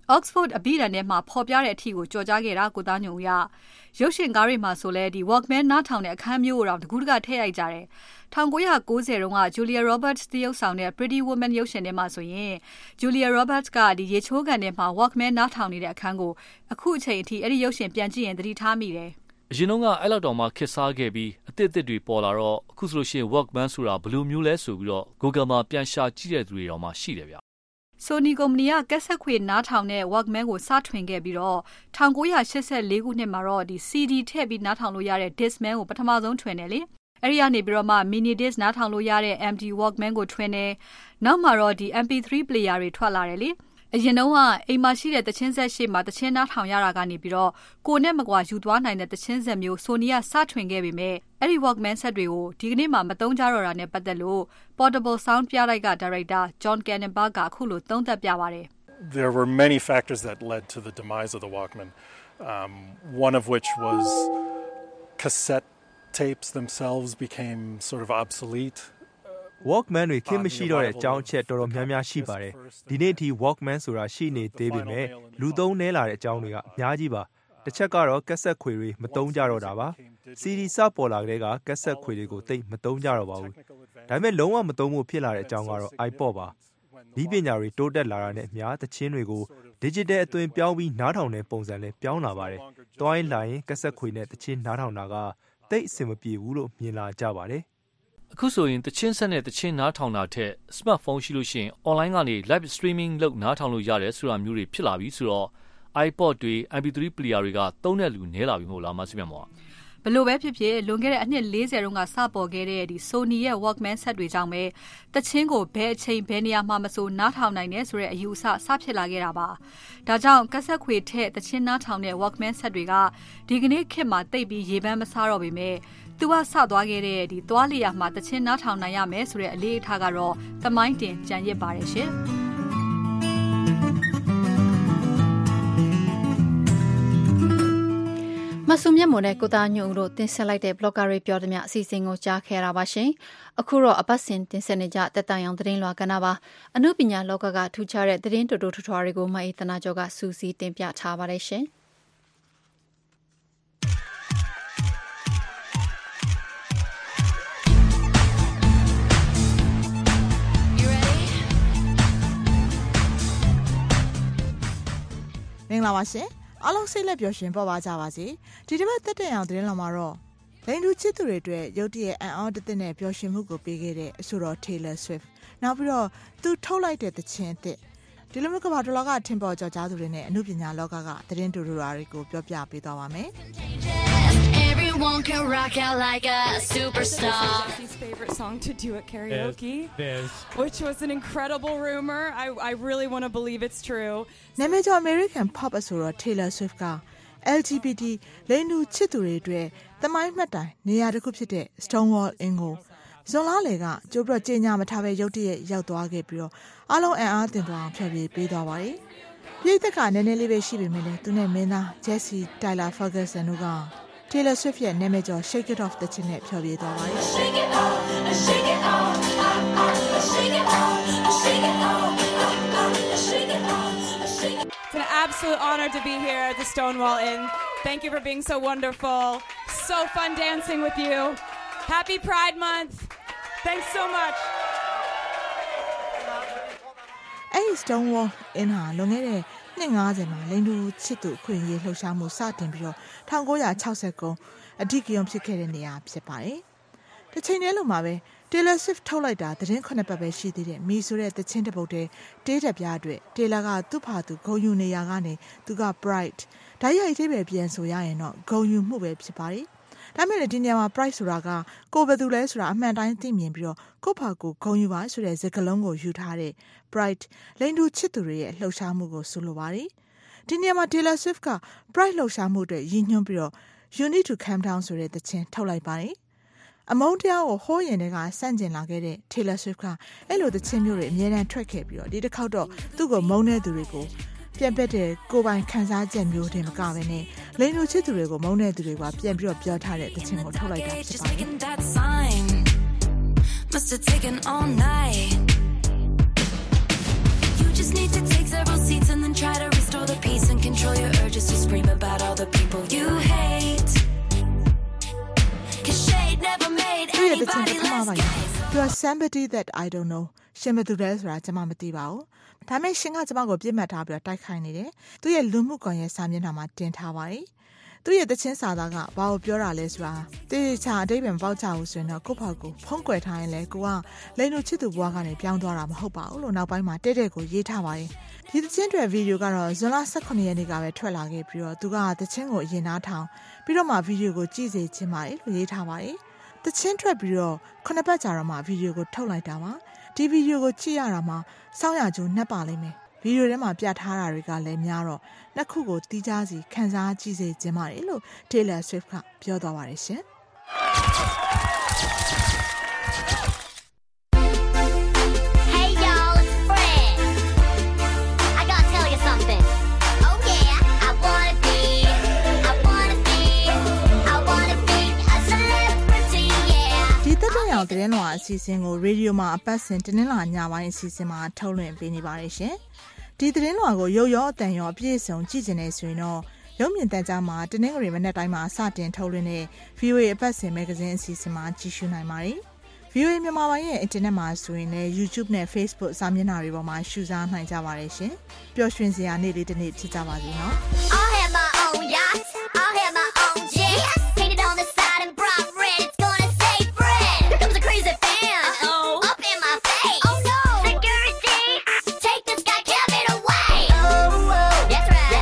Oxford အပြီးတန်းထဲမှာဖော်ပြတဲ့အထိကိုကြော်ကြားခဲ့တာကိုသားညုံရရုပ်ရှင်ကားတွေမှာဆိုလဲဒီ Walkman နားထောင်တဲ့အခန်းမျိုးကိုတော့တကူးတကထည့်ရိုက်ကြတယ်1990တုန်းက Julia Roberts တရုပ်ဆောင်တဲ့ Pretty Woman ရုပ်ရှင်ထဲမှာဆိုရင် Julia Roberts ကဒီရေချိုးကန်ထဲမှာ Walkman နားထောင်နေတဲ့အခန်းကိုအခုအချိန်အထိအဲ့ဒီရုပ်ရှင်ပြန်ကြည့်ရင်သတိထားမိတယ်အရင်ကအဲ့လောက်တောင်မှခက်စားခဲ့ပြီးအသစ်တွေပေါ်လာတော့အခုဆိုလို့ရှိရင် Walkman ဆိုတာဘယ်လိုမျိုးလဲဆိုပြီးတော့ Google မှာပြန်ရှာကြည့်တဲ့သူတွေတောင်မှရှိတယ်ဗျ Sony ကုမ္ပဏီကကက်ဆက်ခွေနားထောင်တဲ့ Walkman ကိုစထွင်ခဲ့ပြီးတော့1984ခုနှစ်မှာတော့ဒီ CD ထည့်ပြီးနားထောင်လို့ရတဲ့ Discman ကိုပထမဆုံးထွင်တယ်လေအဲ့ဒီကနေပြီးတော့မှ mini disc နားထောင်လို့ရတဲ့ MD Walkman ကိုထွင်တယ်နောက်မှာတော့ဒီ MP3 player တွေထွက်လာတယ်လေအရင်တော့အိမ်မှာရှိတဲ့တချင်းဆက်ရှိမှတချင်းနားထောင်ရတာကနေပြီးတော့ကိုနဲ့မကွာယူသွားနိုင်တဲ့တချင်းဆက်မျိုး Sony ကစထွင်ခဲ့ပေမဲ့အဲ့ဒီ Walkman ဆက်တွေကိုဒီကနေ့မှမသုံးကြတော့တာနဲ့ပတ်သက်လို့ Portable Sound ပြလိုက်က Director John Cannonbach ကအခုလိုသုံးသပ်ပြပါတယ် There were many factors that led to the demise of the Walkman. One of which was cassette tapes themselves became sort of obsolete. Walkman တွေခင်မရှိတော့တဲ့အကြောင်းအချက်တော်တော်များများရှိပါတယ်။ဒီနေ့အထိ Walkman ဆိုတာရှိနေသေးပေမဲ့လူသုံးနဲလာတဲ့အကြောင်းတွေကအများကြီးပါ။တစ်ချက်ကတော့ကက်ဆက်ခွေတွေမသုံးကြတော့တာပါ။ CD စပေါ်လာတဲ့ကကက်ဆက်ခွေတွေကိုသိမသုံးကြတော့ပါဘူး။ဒါပေမဲ့လုံးဝမသုံးဖို့ဖြစ်လာတဲ့အကြောင်းကတော့ iPod ပါ။ဒီပညာတွေတိုးတက်လာတာနဲ့အများသချင်းတွေကို digital အသွင်ပြောင်းပြီးနားထောင်တဲ့ပုံစံနဲ့ပြောင်းလာပါတယ်။တွိုင်းလိုက်ရင်ကက်ဆက်ခွေနဲ့သချင်းနားထောင်တာကသိအဆင်မပြေဘူးလို့မြင်လာကြပါတယ်။အခုဆိုရင်တချင်းဆက်နဲ့တချင်းနားထောင်တာထက် smartphone ရှိလို့ရှိရင် online ကနေ live streaming လုပ်နားထောင်လို့ရတယ်ဆိုတာမျိုးတွေဖြစ်လာပြီဆိုတော့ iPod တွေ MP3 player တွေကသုံးတဲ့လူနည်းလာပြီမဟုတ်လားမဆီမြတ်မောဘလို့ပဲဖြစ်ဖြစ်လွန်ခဲ့တဲ့အနှစ်40တုန်းကစပေါ်ခဲ့တဲ့ဒီ Sony ရဲ့ Walkman ဆက်တွေကြောင့်ပဲတချင်းကိုဘယ်အချိန်ဘယ်နေရာမှာမဆိုနားထောင်နိုင်တယ်ဆိုတဲ့အယူအဆစဖြစ်လာခဲ့တာပါဒါကြောင့်ကက်ဆက်ခွေထက်တချင်းနားထောင်တဲ့ Walkman ဆက်တွေကဒီကနေ့ခေတ်မှာတိတ်ပြီးရေပန်းမစားတော့ပေမဲ့သူကစသွားခဲ့တဲ့ဒီသွားလျာမှာတချင်းနားထောင်နိုင်ရမယ်ဆိုတဲ့အလေးအထားကတော့သမိုင်းတင်ကြံရစ်ပါတယ်ရှင်မဆုမြတ်မွန်နဲ့ကိုသားညွန့်ဦးတို့တင်ဆက်လိုက်တဲ့ blogger တွေပြောသမျှအစီအစဉ်ကိုကြားခဲ့ရတာပါရှင်အခုတော့အပတ်စဉ်တင်ဆက်နေကြတက်တန်ရောင်သတင်းလွှာကဏ္ဍပါအနုပညာလောကကထူးခြားတဲ့သတင်းတိုးတိုးထွားတွေကိုမအေးသနာကျော်ကစူးစီးတင်ပြထားပါတယ်ရှင်မင်္ဂလာပါရှင်အားလုံးစိတ်လက်ပျော်ရွှင်ပေါ်ပါကြပါစေဒီတစ်ပတ်သက်တဲ့အောင်သတင်းလာမှာတော့လိန်တူချစ်သူတွေအတွက်ရုတ်တရက်အံ့ဩတသက်နဲ့ပျော်ရွှင်မှုကိုပေးခဲ့တဲ့အဆိုတော် Taylor Swift နောက်ပြီးတော့သူထုတ်လိုက်တဲ့သချင်းအသစ်ဒီလိုမျိုးကမ္ဘာတစ်လောကထင်ပေါ်ကျော်ကြားသူတွေနဲ့အမှုပညာလောကကသတင်းတူတူတွေကိုပြောပြပေးသွားပါမယ် Everyone can rock out like a superstar. Jesse's favorite song to do at karaoke, which was an incredible rumor. I really want to believe it's true. နာမည်ကျော် American pop အဆိုတော် Taylor Swift က LGBT လိင်တူချစ်သူတွေအတွက်သမိုင်းမှတ်တိုင်နေရာတစ်ခုဖြစ်တဲ့ Stonewall Inn ကိုဇွန်လလယ်ကကြိုးပြကြေညာမထားပဲရုတ်တရက်ရောက်သွားခဲ့ပြီးတော့အားလုံးအံ့အားသင့်သွားအောင်ဖျက်ပေးသွားပါတယ်။ပြည်သက်ကနည်းနည်းလေးပဲရှိပေမဲ့လည်းသူနဲ့မင်းသား Jesse Tyler Ferguson တို့ကTaylor Swift ရဲ့နာမည်ကျော် Shake It Off သချင်းနဲ့ဖျော်ဖြေသွားပါတယ်။ Shake it off, shake it off, shake it off, shake it off, shake it off, shake it. It's an absolute honor to be here at the Stonewall Inn. Thank you for being so wonderful. So fun dancing with you. Happy Pride Month. Thanks so much. အဲ့ဒီ Stonewall Inn ဟာလွန်ခဲ့တဲ့နှစ်90မှာလိန်တူချစ်သူအခွင့်အရေးလှုပ်ရှားမှုစတင်ပြီးတော့1969အဓိကရုဏ်းဖြစ်ခဲ့တဲ့နေရာဖြစ်ပါတယ်။တစ်ချိန်တည်းလိုမှာပဲ Taylor Swift ထုတ်လိုက်တာသတင်း9ပတ်ပဲရှိသေးတဲ့မီဆိုတဲ့သချင်းတစ်ပုဒ်တည်းတေးတက်ပြအတွက် Taylor ကသူ့ဖာသူဂုဏ်ယူနေရကနေသူက Bright ဓာတ်ရိုက်သေးပဲပြန်ဆိုရရင်တော့ဂုဏ်ယူမှုပဲဖြစ်ပါတယ်။ဒါမဲ့လည်းဒီနေရာမှာ Bright ဆိုတာကကိုယ်ဘယ်သူလဲဆိုတာအမှန်တိုင်းသိမြင်ပြီးတော့ကိုယ့်ဖာကိုဂုဏ်ယူပါဆိုတဲ့စကားလုံးကိုယူထားတဲ့ Bright လိန်တူချစ်သူတွေရဲ့လှုပ်ရှားမှုကိုဆိုလိုပါတယ်။ဒီနေရာမှာ Taylor Swift က Bright လှုပ်ရှားမှုအတွက်ရည်ညွှန်းပြီးတော့ You Need to Calm Down ဆိုတဲ့သချင်းထုတ်လိုက်ပါတယ်။အမုန်းတရားကိုဟိုးရင်တွေကစန့်ကျင်လာခဲ့တဲ့ Taylor Swift ကအဲ့လိုသချင်းမျိုးတွေအများအားထွက်ခဲ့ပြီးတော့ဒီတစ်ခေါက်တော့သူ့ကိုမုန်းတဲ့သူတွေကိုပြန်ပက်တဲ့ကိုပိုင်ခံစားချက်မျိုးတွေမကဘဲနဲ့လိန်လူချစ်သူတွေကိုမုန်းတဲ့သူတွေကပြန်ပြီးတော့ပြောထားတဲ့သချင်းကိုထုတ်လိုက်တာဖြစ်ပါတယ် just need to take several seats and then try to restore the peace and control your urges to scream about all the people you hate. Cause shade never made anybody less gay. You are somebody that I don't know. ရှင်မသူလဲဆိုတာကျွန်မမသိပါဘူး။ဒါပေမဲ့ရှင်ကကျွန်မကိုပြစ်မှတ်ထားပြီးတိုက်ခိုက်နေတယ်။သူရဲ့လူမှုကွန်ရက်စာမျက်နှာမှာတင်ထားပါတယ်။သူရဲ့တခြင်းစာသားကဘာကိုပြောတာလဲဆိုတာတေချာအတိတ်ပဲမပေါက်ချဘူးဆိုရင်တော့ကိုယ့်ဘောက်ကိုဖုံးကွယ်ထားရင်လေကိုကလိန်တို့ချစ်သူဘွားကနေပြောင်းသွားတာမဟုတ်ပါဘူးလို့နောက်ပိုင်းမှာတဲ့ကိုရေးထားပါတယ်။ဒီတခြင်းတွေဗီဒီယိုကတော့ဇွန်လ18ရက်နေ့ကပဲထွက်လာခဲ့ပြီးတော့သူကတခြင်းကိုအရင်နှားထောင်ပြီးတော့မှဗီဒီယိုကိုကြည့်စေချင်ပါတယ်လို့ရေးထားပါတယ်။တခြင်းထွက်ပြီးတော့9ပတ်ကြာတော့မှဗီဒီယိုကိုထုတ်လိုက်တာပါ။ဒီဗီဒီယိုကိုကြည့်ရတာမှာစောင်းရကျိုးနှက်ပါလိမ့်မယ်ဗီဒီယိုထဲမှာပြထားတာတွေကလည်းများတော့နှစ်ခုကိုတီးခြားစီခန်းစားကြည့်စေခြင်းပါတယ်လို့ Taylor Swift ကပြောသွားပါတယ်ရှင်။ Hey y'all, it's Fred. I gotta tell you something. Oh yeah, I wanna be a celebrity, yeah. ဒီတက်တဲ့အောင်သတင်းလွှာအစီအစဉ်ကိုရေဒီယိုမှာအပတ်စဉ်တင်းလာညပိုင်းအစီအစဉ်မှာထုတ်လွှင့်ပေးနေပါတယ်ရှင်။ဒီသတင်းလွှာကိုရုပ်ရောအတန်ရောအပြည့်အစုံကြည့်ကျင်နေဆိုရင်တော့ရုပ်မြင်သံကြားမှာတင်းငရီမနေ့တိုင်းမှာစတင်ထုတ်လွှင့်တဲ့ VOA အပတ်စဉ်မဂ္ဂဇင်းအစီအစဉ်မှာကြည့်ရှုနိုင်ပါတယ်။ VOA မြန်မာပိုင်းရဲ့အင်တာနက်မှာဆိုရင်လည်း YouTube နဲ့ Facebook စာမျက်နှာတွေပေါ်မှာရှုစားနိုင်ကြပါတယ်ရှင်။ပျော်ရွှင်စရာနေ့လေးတစ်နေ့ဖြစ်ကြပါစေနော်။ I'll have my own yacht. I'll have my own jet. Painted on the side in bright red. It's gonna say Fred. Here comes a crazy fan. Uh-oh. Up in my face. Oh no. Security. Take this guy Kevin away. Oh, that's right.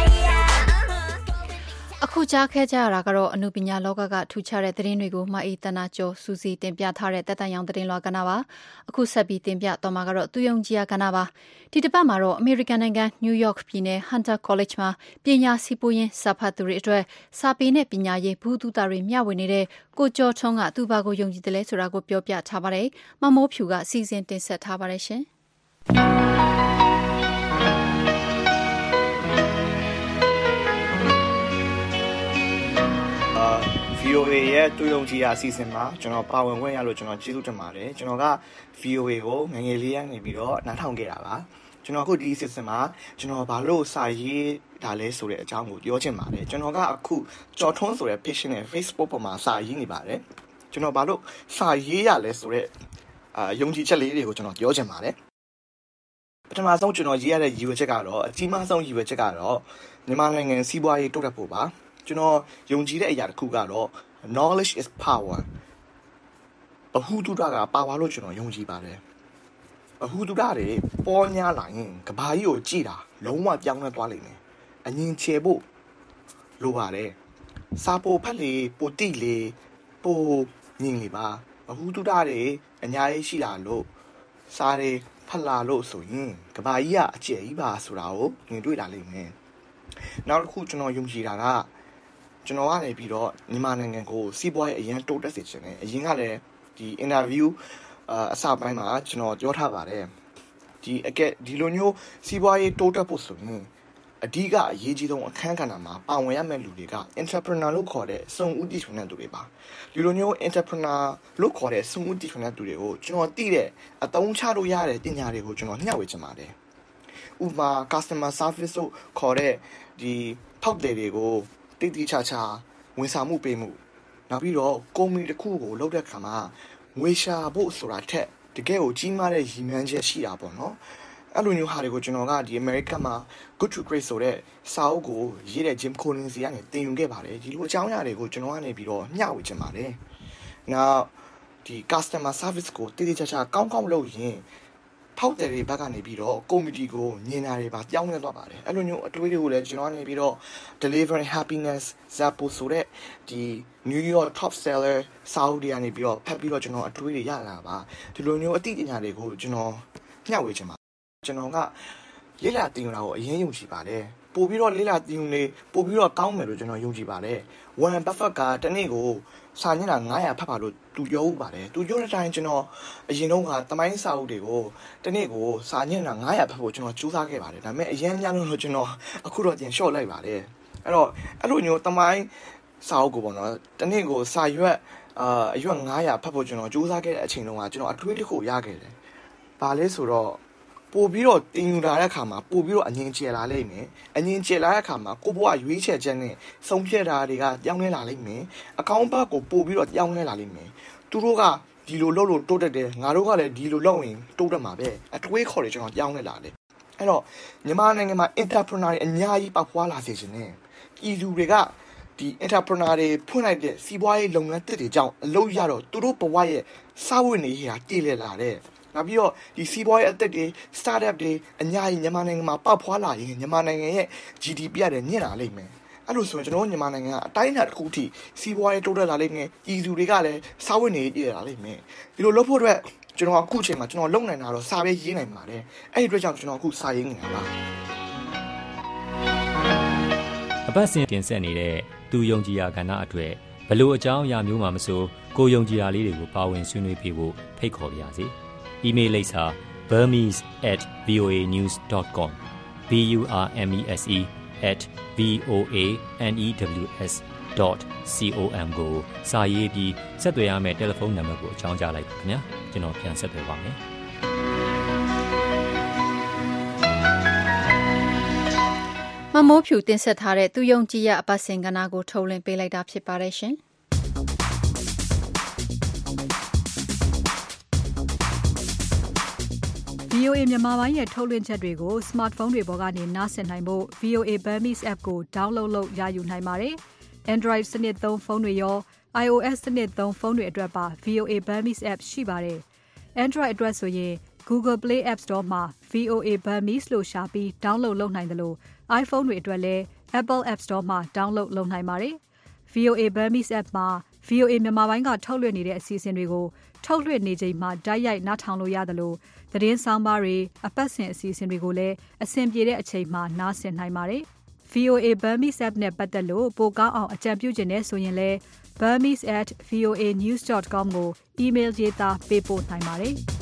Yeah. အခုကြားခဲ့ကြရတာကတော့အနုပညာလောကကထူခြားတဲ့သတင်းတွေကိုမအေးတနာကျော်စူးစီးတင်ပြထားတဲ့တက်တန်ရောင်သတင်းလွှာကဏ္ဍပါအခုဆက်ပြီးတင်ပြတော့မှာကတော့သူယုံကြည်ရာကဏ္ဍပါဒီတစ်ပတ်မှာတော့အမေရိကန်နိုင်ငံနယူးယောက်ပြည်နယ် Hunter College မှာပညာစီပွင့်ရင်းစာဖတ်သူတွေအတွက်စာပေနဲ့ပညာရေးဘူးတူတာတွေမျှဝေနေတဲ့ကိုကျော်ထွန်းကသူ့ဘာကိုယုံကြည်တယ်လဲဆိုတာကိုပြောပြထားပါတယ်မမိုးဖြူကစီစဉ်တင်ဆက်ထားပါတယ်ရှင် VOA ရဲ့တူယုံကြည်ရာအစီအစဉ်မှာကျွန်တော်ပါဝင်ခွင့်ရလို့ကျွန်တော်ကျေးဇူးတင်ပါတယ်ကျွန်တော်က VOA ကိုငယ်ငယ်လေးရနေပြီးတော့နားထောင်ခဲ့တာပါကျွန်တော်အခုဒီအစီအစဉ်မှာကျွန်တော်ဘာလို့စာရေးဒါလဲဆိုတဲ့အကြောင်းကိုပြောချင်ပါတယ်ကျွန်တော်ကအခုကျော်ထွန်းဆိုတဲ့ page နဲ့ Facebook ပေါ်မှာစာရေးနေပါတယ်ကျွန်တော်ဘာလို့စာရေးရလဲဆိုတဲ့ယုံကြည်ချက်လေးတွေကိုကျွန်တော်ပြောချင်ပါတယ်ပထမဆုံးကျွန်တော်ရေးရတဲ့ရည်ရွယ်ချက်ကတော့အကြီးမားဆုံးရည်ရွယ်ချက်ကတော့မြန်မာနိုင်ငံစီးပွားရေးတိုးတက်ဖို့ပါကျွန်တော်ယုံကြည်တဲ့အရာတစ်ခုကတော့ knowledge is power ဘဟုတုတကပါဝါလို့ကျွန်တော်ယုံကြည်ပါတယ်ဘဟုတုတတွေပေါ်များလာရင်ကဘာကြီးကိုကြည်တာလုံးဝပြောင်းလဲသွားလိမ့်မယ်အငင်ချေဖို့လိုပါတယ်စာပိုဖတ်လေပိုတိလေပိုညင်လေပါဘဟုတုတတွေအများကြီးရှိလာလို့စာတွေဖတ်လာလို့ဆိုရင်ကဘာကြီးကအကျယ်ကြီးပါဆိုတာကိုမြင်တွေ့လာလိမ့်မယ်နောက်တစ်ခုကျွန်တော်ယုံကြည်တာကကျွန်တော်ကနေပြီးတော့မြန်မာနိုင်ငံကိုစီးပွားရေးအရင်တိုးတက်စေချင်တယ်အရင်ကလည်းဒီ interview အစပိုင်းမှာကျွန်တော်ပြောထားပါတယ်ဒီလိုမျိုးစီးပွားရေးတိုးတက်ဖို့ဆိုရင်အဓိကအရေးကြီးဆုံးအခန်းကဏ္ဍမှာပါဝင်ရမယ့်လူတွေက entrepreneur လို့ခေါ်တဲ့စုံဦးတည်ထွန်းတဲ့သူတွေပါဒီလိုမျိုး entrepreneur လို့ခေါ်တဲ့စုံဦးတည်ထွန်းတဲ့သူတွေကိုကျွန်တော်သိတဲ့အသုံးချလို့ရတဲ့ပညာတွေကိုကျွန်တော်မျှဝေချင်ပါတယ်ဥပမာ customer service လို့ခေါ်တဲ့ဒီဖောက်တယ်တွေကိုတိတိကျကျဝန်ဆောင်မှုပေးမှုနောက်ပြီးတော့ကုမ္ပဏီတစ်ခုကိုလုပ်တဲ့အခါမှာငွေရှာဖို့ဆိုတာထက်တကယ်ကိုကြီးမားတဲ့ရည်မှန်းချက်ရှိတာပေါ့နော်အဲ့လိုမျိုးဟာတွေကိုကျွန်တော်ကဒီ America မှာ Good to Great ဆိုတဲ့စာအုပ်ကိုရေးတဲ့ Jim Collins ကနေသင်ယူခဲ့ပါတယ်ဒီလိုအကြောင်းအရာတွေကိုကျွန်တော်ကနေပြီးတော့မျှဝေချင်ပါတယ်နောက်ဒီ customer service ကိုတိတိကျကျကောင်းကောင်းလုပ်ရင်ဖောက်တယ်တွေဘက်ကနေပြီးတော့ committee ကိုညင်တာတွေပါပြောင်းလဲသွားပါတယ်အဲ့လိုမျိုးအတွေးတွေကိုလည်းကျွန်တော်ကနေပြီးတော့ delivering happiness Zappos ဆိုတဲ့ဒီ New York top seller စာအုပ်တွေကနေပြီးတော့ဖတ်ပြီးတော့ကျွန်တော်အတွေးတွေရလာပါဒီလိုမျိုးအသိပညာတွေကိုကျွန်တော်မျှဝေချင်ပါကျွန်တော်ကလေ့လာသင်ယူတာကိုအရင်ယုံကြည်ပါတယ်ပို့ပြီးတော့လေ့လာသင်ယူနေပို့ပြီးတော့ကောင်းမယ်လို့ကျွန်တော်ယုံကြည်ပါတယ် Warren Buffett ကတနေ့ကိုစာညက်တာ900ဖတ်ပါလို့သူပြောဥပါတယ်သူပြောတဲ့အတိုင်းကျွန်တော်အရင်တော့ကသမိုင်းစာအုပ်တွေကိုတနေ့ကိုစာညက်တာ900ဖတ်ဖို့ကျွန်တော်ကြိုးစားခဲ့ပါတယ်ဒါပေမဲ့အရင်များလို့ကျွန်တော်အခုတော့ပြန်လျှော့လိုက်ပါတယ်အဲ့တော့အဲ့လိုမျိုးသမိုင်းစာအုပ်ကိုပေါ့နော်တနေ့ကိုစာရွက်အရွက်900ဖတ်ဖို့ကျွန်တော်ကြိုးစားခဲ့တဲ့အချိန်တုန်းကကျွန်တော်အတွေးတစ်ခုရခဲ့တယ်ဘာလဲဆိုတော့ပို့ပြီးတော့တင်ယူလာတဲ့အခါမှာပို့ပြီးတော့အငြင်းကျလာလိမ့်မယ်အငြင်းကျလာတဲ့အခါမှာကိုဘွားရွေးချယ်ချက်နဲ့ဆုံးဖြတ်တာတွေကကြောင်းလဲလာလိမ့်မယ်အကောင့်ဘက်ကိုပို့ပြီးတော့ကြောင်းလဲလာလိမ့်မယ်သူတို့ကဒီလိုလုပ်လို့တိုးတက်တယ်ငါတို့ကလည်းဒီလိုလုပ်ရင်တိုးတက်မှာပဲအတွေးခေါ်တွေကျွန်တော်ကြောင်းလဲလာတယ်အဲ့တော့မြန်မာနိုင်ငံမှာ entrepreneur တွေအများကြီးပေါက်ဖွားလာစေချင်တယ်ပြည်သူတွေကဒီ entrepreneur တွေဖွင့်လိုက်တဲ့စီးပွားရေးလုပ်ငန်းတွေကြောင့်အလုပ်ရတော့သူတို့ဘဝရဲ့စားဝတ်နေရေးဟာတည်လဲလာတဲ့နောက်ပြီးတော့ဒီစီးပွားရေးအသက်တွေ startup တွေအများကြီးမြန်မာနိုင်ငံမှာပေါက်ဖွားလာရင်မြန်မာနိုင်ငံရဲ့ GDP ရတယ်ညင်လာလိမ့်မယ်အဲ့လိုဆိုရင်ကျွန်တော်မြန်မာနိုင်ငံကအတိုင်းအတာတစ်ခုထိစီးပွားရေးတိုးတက်လာလိမ့်မယ်ပြည်သူတွေကလည်းစားဝတ်နေရေးတည်လာလိမ့်မယ်ဒီလိုလုပ်ဖို့အတွက်ကျွန်တော်အခုချိန်မှာကျွန်တော်လုပ်နိုင်တာတော့စာပဲရေးနိုင်ပါတယ်အဲ့ဒီအတွက်ကြောင့်ကျွန်တော်အခုစာရေးနေတာပါအပတ်စဉ်တင်ဆက်နေတဲ့သူယုံကြည်ရာကဏ္ဍအတွက်ဘလို့အကြောင်းအရာမျိုးမှမဆိုကိုယုံကြည်ရာလေးတွေကိုပါဝင်ဆွေးနွေးပေးဖို့ဖိတ်ခေါ်ပါရစေ။ email လိပ်စာ burmese@voanews.com burmese@voanews.com ကိုစာရေးပြီးဆက်သွယ်ရမယ့်တယ်လီဖုန်းနံပါတ်ကိုအကြောင်းကြားလိုက်ပါခင်ဗျာကျွန်တော်ပြန်ဆက်သွယ်ပါမယ်မမိုးဖြူတင်ဆက်ထားတဲ့သူယုံကြည်ရအပတ်စဉ်ကဏ္ဍကိုထုတ်လွှင့်ပေးလိုက်တာဖြစ်ပါတယ်ရှင်VOA မြန်မာပိုင်းရဲ့ထုတ်လွှင့်ချက်တွေကို smartphone တွေပေါ်ကနေနားဆင်နိုင်ဖို့ VOA Burmese app ကို download လုပ်ရယူနိုင်ပါတယ်။ Android စနစ်သုံးဖုန်းတွေရော iOS စနစ်သုံးဖုန်းတွေအတွက်ပါ VOA Burmese app ရှိပါတယ်။ Android အတွက်ဆိုရင် Google Play App Store မှာ VOA Burmese လို့ရှာပြီး download လုပ်နိုင်တယ်လို့ iPhone တွေအတွက်လည်း Apple App Store မှာ download လုပ်နိုင်ပါတယ်။ VOA Burmese app မှာ VOA မြန်မာပိုင်းကထုတ်လွှင့်နေတဲ့အစီအစဉ်တွေကိုထုတ်လွှင့်နေချိန်မှာတိုက်ရိုက်နားထောင်လို့ရတယ်လို့သတင်းဆောင်ပါတွေအပတ်စဉ်အစီအစဉ်တွေကိုလည်းအဆင်ပြေတဲ့အချိန်မှာနားဆင်နိုင်ပါတယ်။ VOA Burmese app နဲ့ပတ်သက်လို့ပိုကောင်းအောင်အကြံပြုချင်တဲ့ဆိုရင်လည်း burmese@voanews.com ကို email ရေးသားပေးပို့နိုင်ပါတယ်။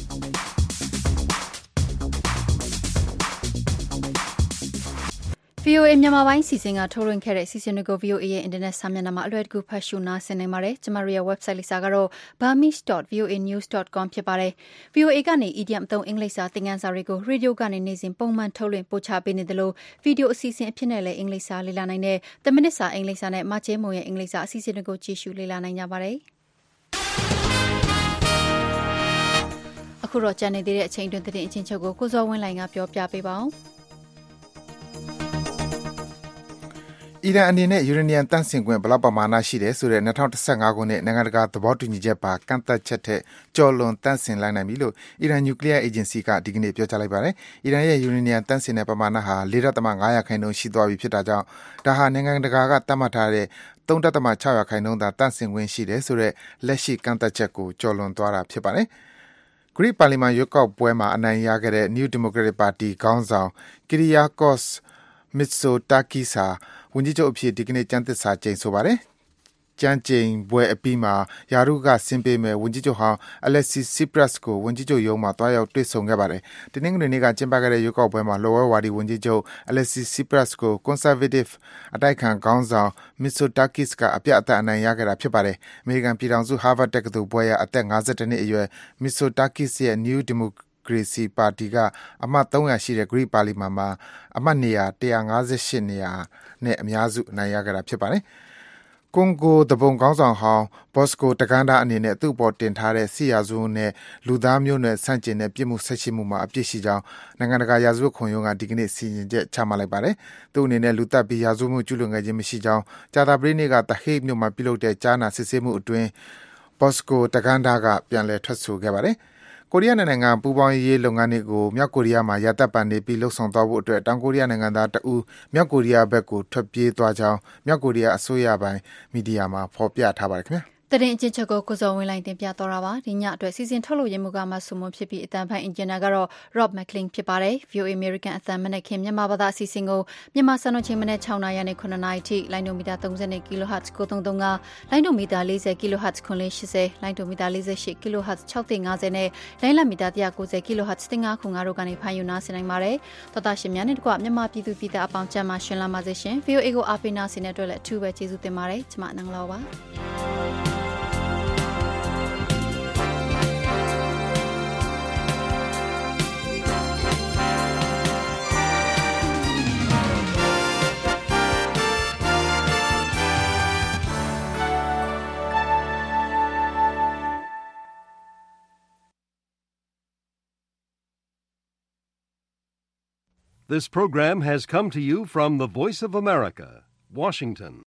VOA မြန်မာပိုင်းစီစဉ်ကထုတ်လွှင့်ခဲ့တဲ့စီစဉ်တွေကို VOA ရဲ့ internet စာမျက်နှာမှာအလွယ်တကူဖတ်ရှုနားဆင်နိုင်ပါတယ်။ကျမတို့ရဲ့ website လိပ်စာကတော့ burmese.voanews.com ဖြစ်ပါတယ်။ VOA ကနေ idiom အသုံးအင်္ဂလိပ်စာသင်ခန်းစာတွေကို radio ကနေနေ့စဉ်ပုံမှန်ထုတ်လွှင့်ပို့ချပေးနေတယ်လို့ဗီဒီယိုအစီအစဉ်အဖြစ်နဲ့လည်းအင်္ဂလိပ်စာလေ့လာနိုင်တဲ့10မိနစ်စာအင်္ဂလိပ်စာနဲ့မချေးမုံရဲ့အင်္ဂလိပ်စာအစီအစဉ်တွေကိုကြည့်ရှုလေ့လာနိုင်ကြပါတယ်။အခုတော့ကြံနေသေးတဲ့အချိန်အတွင်းသတင်းအချင်းချုပ်ကိုကိုစောဝင်းလိုင်ကပြောပြပေးပါဦး။အီရန်အနေနဲ့ယူရေနီယံတန့်စင်ခွင့်ဘယ်လောက်ပမာဏရှိတယ်ဆိုတဲ့2015ခုနှစ်နိုင်ငံတကာသဘောတူညီချက်ပါကန့်သတ်ချက်ထက်ကျော်လွန်တန့်စင်လိုက်နိုင်ပြီလို့အီရန်နျူကလ িয়ার အေဂျင်စီကဒီကနေ့ပြောကြားလိုက်ပါတယ်။အီရန်ရဲ့ယူရေနီယံတန့်စင်တဲ့ပမာဏဟာ 4.5% ရှိသွားပြီဖြစ်တာကြောင့်ဒါဟာနိုင်ငံတကာကသတ်မှတ်ထားတဲ့ 3.6% သာတန့်စင်ခွင့်ရှိတယ်ဆိုတဲ့လက်ရှိကန့်သတ်ချက်ကိုကျော်လွန်သွားတာဖြစ်ပါတယ်။ဂရိပါလီမန်ရွေးကောက်ပွဲမှာအနိုင်ရခဲ့တဲ့ New Democratic Party ခေါင်းဆောင် Kyriakos Mitsotakis ဟာဝန်ကြီးချုပ်အဖြစ်ဒီကနေ့ကျမ်းသစ္စာကျိန်ဆိုပါတယ်။ကျမ်းကျိန်ပွဲအပြီးမှာယာရုကဆင်းပေးမဲ့ဝန်ကြီးချုပ်ဟောင်း Alexis Tsipras ကိုဝန်ကြီးချုပ်ရုံးမှာတွားရောက်တွေ့ဆုံခဲ့ပါတယ်။တင်းငွေနေ့ကကျင်းပခဲ့တဲ့ရွေးကောက်ပွဲမှာလော်ဝဲဝါဒီဝန်ကြီးချုပ် Alexis Tsipras ကို Conservative အတိုက်ခံခေါင်းဆောင် Mitsotakis ကအပြတ်အသတ်အနိုင်ရခဲ့တာဖြစ်ပါတယ်။အမေရိကန်ပြည်ထောင်စု Harvard တက္ကသိုလ်ဘွဲ့ရအသက်52နှစ်အရွယ် Mitsotakis ရဲ့ New Democracy Party ကအမတ်300ရှိတဲ့ဂရိပါလီမန်မှာအမတ်နေရာ158နေရာနဲ့အများစုအနိုင်ရခဲ့တာဖြစ်ပါတယ်။ကွန်ဂိုတပုံခေါင်းဆောင်ဟောင်းဘော့စကိုတကန်ဒါအနေနဲ့သူ့ပေါ်တင်ထားတဲ့စစ်ရာဇဝတ်နဲ့လူသားမျိုးနွယ်ဆန့်ကျင်တဲ့ပြစ်မှုဆက်ရှိမှုမှာအပြစ်ရှိကြောင်းနိုင်ငံတကာရာဇဝတ်ခုံရုံးကဒီကနေ့စီရင်ချက်ချမှတ်လိုက်ပါတယ်။သူ့အနေနဲ့လူတပ်ပြီးရာဇဝတ်မှုကျူးလွန်ခဲ့ခြင်းမရှိကြောင်းကြာသပတေးနေ့ကတဟိတ်မြို့မှာပြုလုပ်တဲ့ကြားနာစစ်ဆေးမှုအတွင်းဘော့စကိုတကန်ဒါကပြန်လည်ထွက်ဆိုခဲ့ပါတယ်။ကိုရီးယားနိုင်ငံပူးပေါင်းရေးလုပ်ငန်းတွေကိုမြောက်ကိုရီးယားမှာရပ်တန့်ပန်နေပြီးလှုပ်ဆောင်သွားဖို့အတွက်တောင်ကိုရီးယားနိုင်ငံသားတဦးမြောက်ကိုရီးယားဘက်ကိုထွက်ပြေးသွားကြောင်းမြောက်ကိုရီးယားအစိုးရပိုင်မီဒီယာမှာဖော်ပြထားပါတယ်ခင်ဗျာ။သတင်းအချင်းချုပ်ကိုကိုစောဝင်းလိုင်းတင်ပြတော့တာပါဒီညအတွက်စီစဉ်ထုတ်လို့ရမှုကမှဆုမွန်ဖြစ်ပြီးအတန်ဖိုင်အင်ဂျင်နာကတော့ Rob McLean ဖြစ်ပါတယ် VOA American အသံမနဲ့ခင်မြန်မာဘာသာအစီအစဉ်ကိုမြန်မာစံတော်ချိန်မနေ့6နာရီနဲ့9နာရီထိလိုင်းဒိုမီတာ30 kHz 9335လိုင်းဒိုမီတာ40 kHz 980လိုင်းဒိုမီတာ48 kHz 650နဲ့လိုင်းလမီတာ190 kHz 1505တို့ကနေဖမ်းယူနာဆင်နိုင်ပါတယ်တော်တာရှင်များနဲ့တကွမြန်မာပြည်သူပြည်သားအပေါင်းကျမ်းမာရှင်လာပါစေရှင် VOA ကိုအားပေးနာဆင်တဲ့အတွက်လည်းအထူးပဲကျေးဇူးတင်ပါတယ်ကျွန်မနန်းလောပါ This program has come to you from the Voice of America, Washington.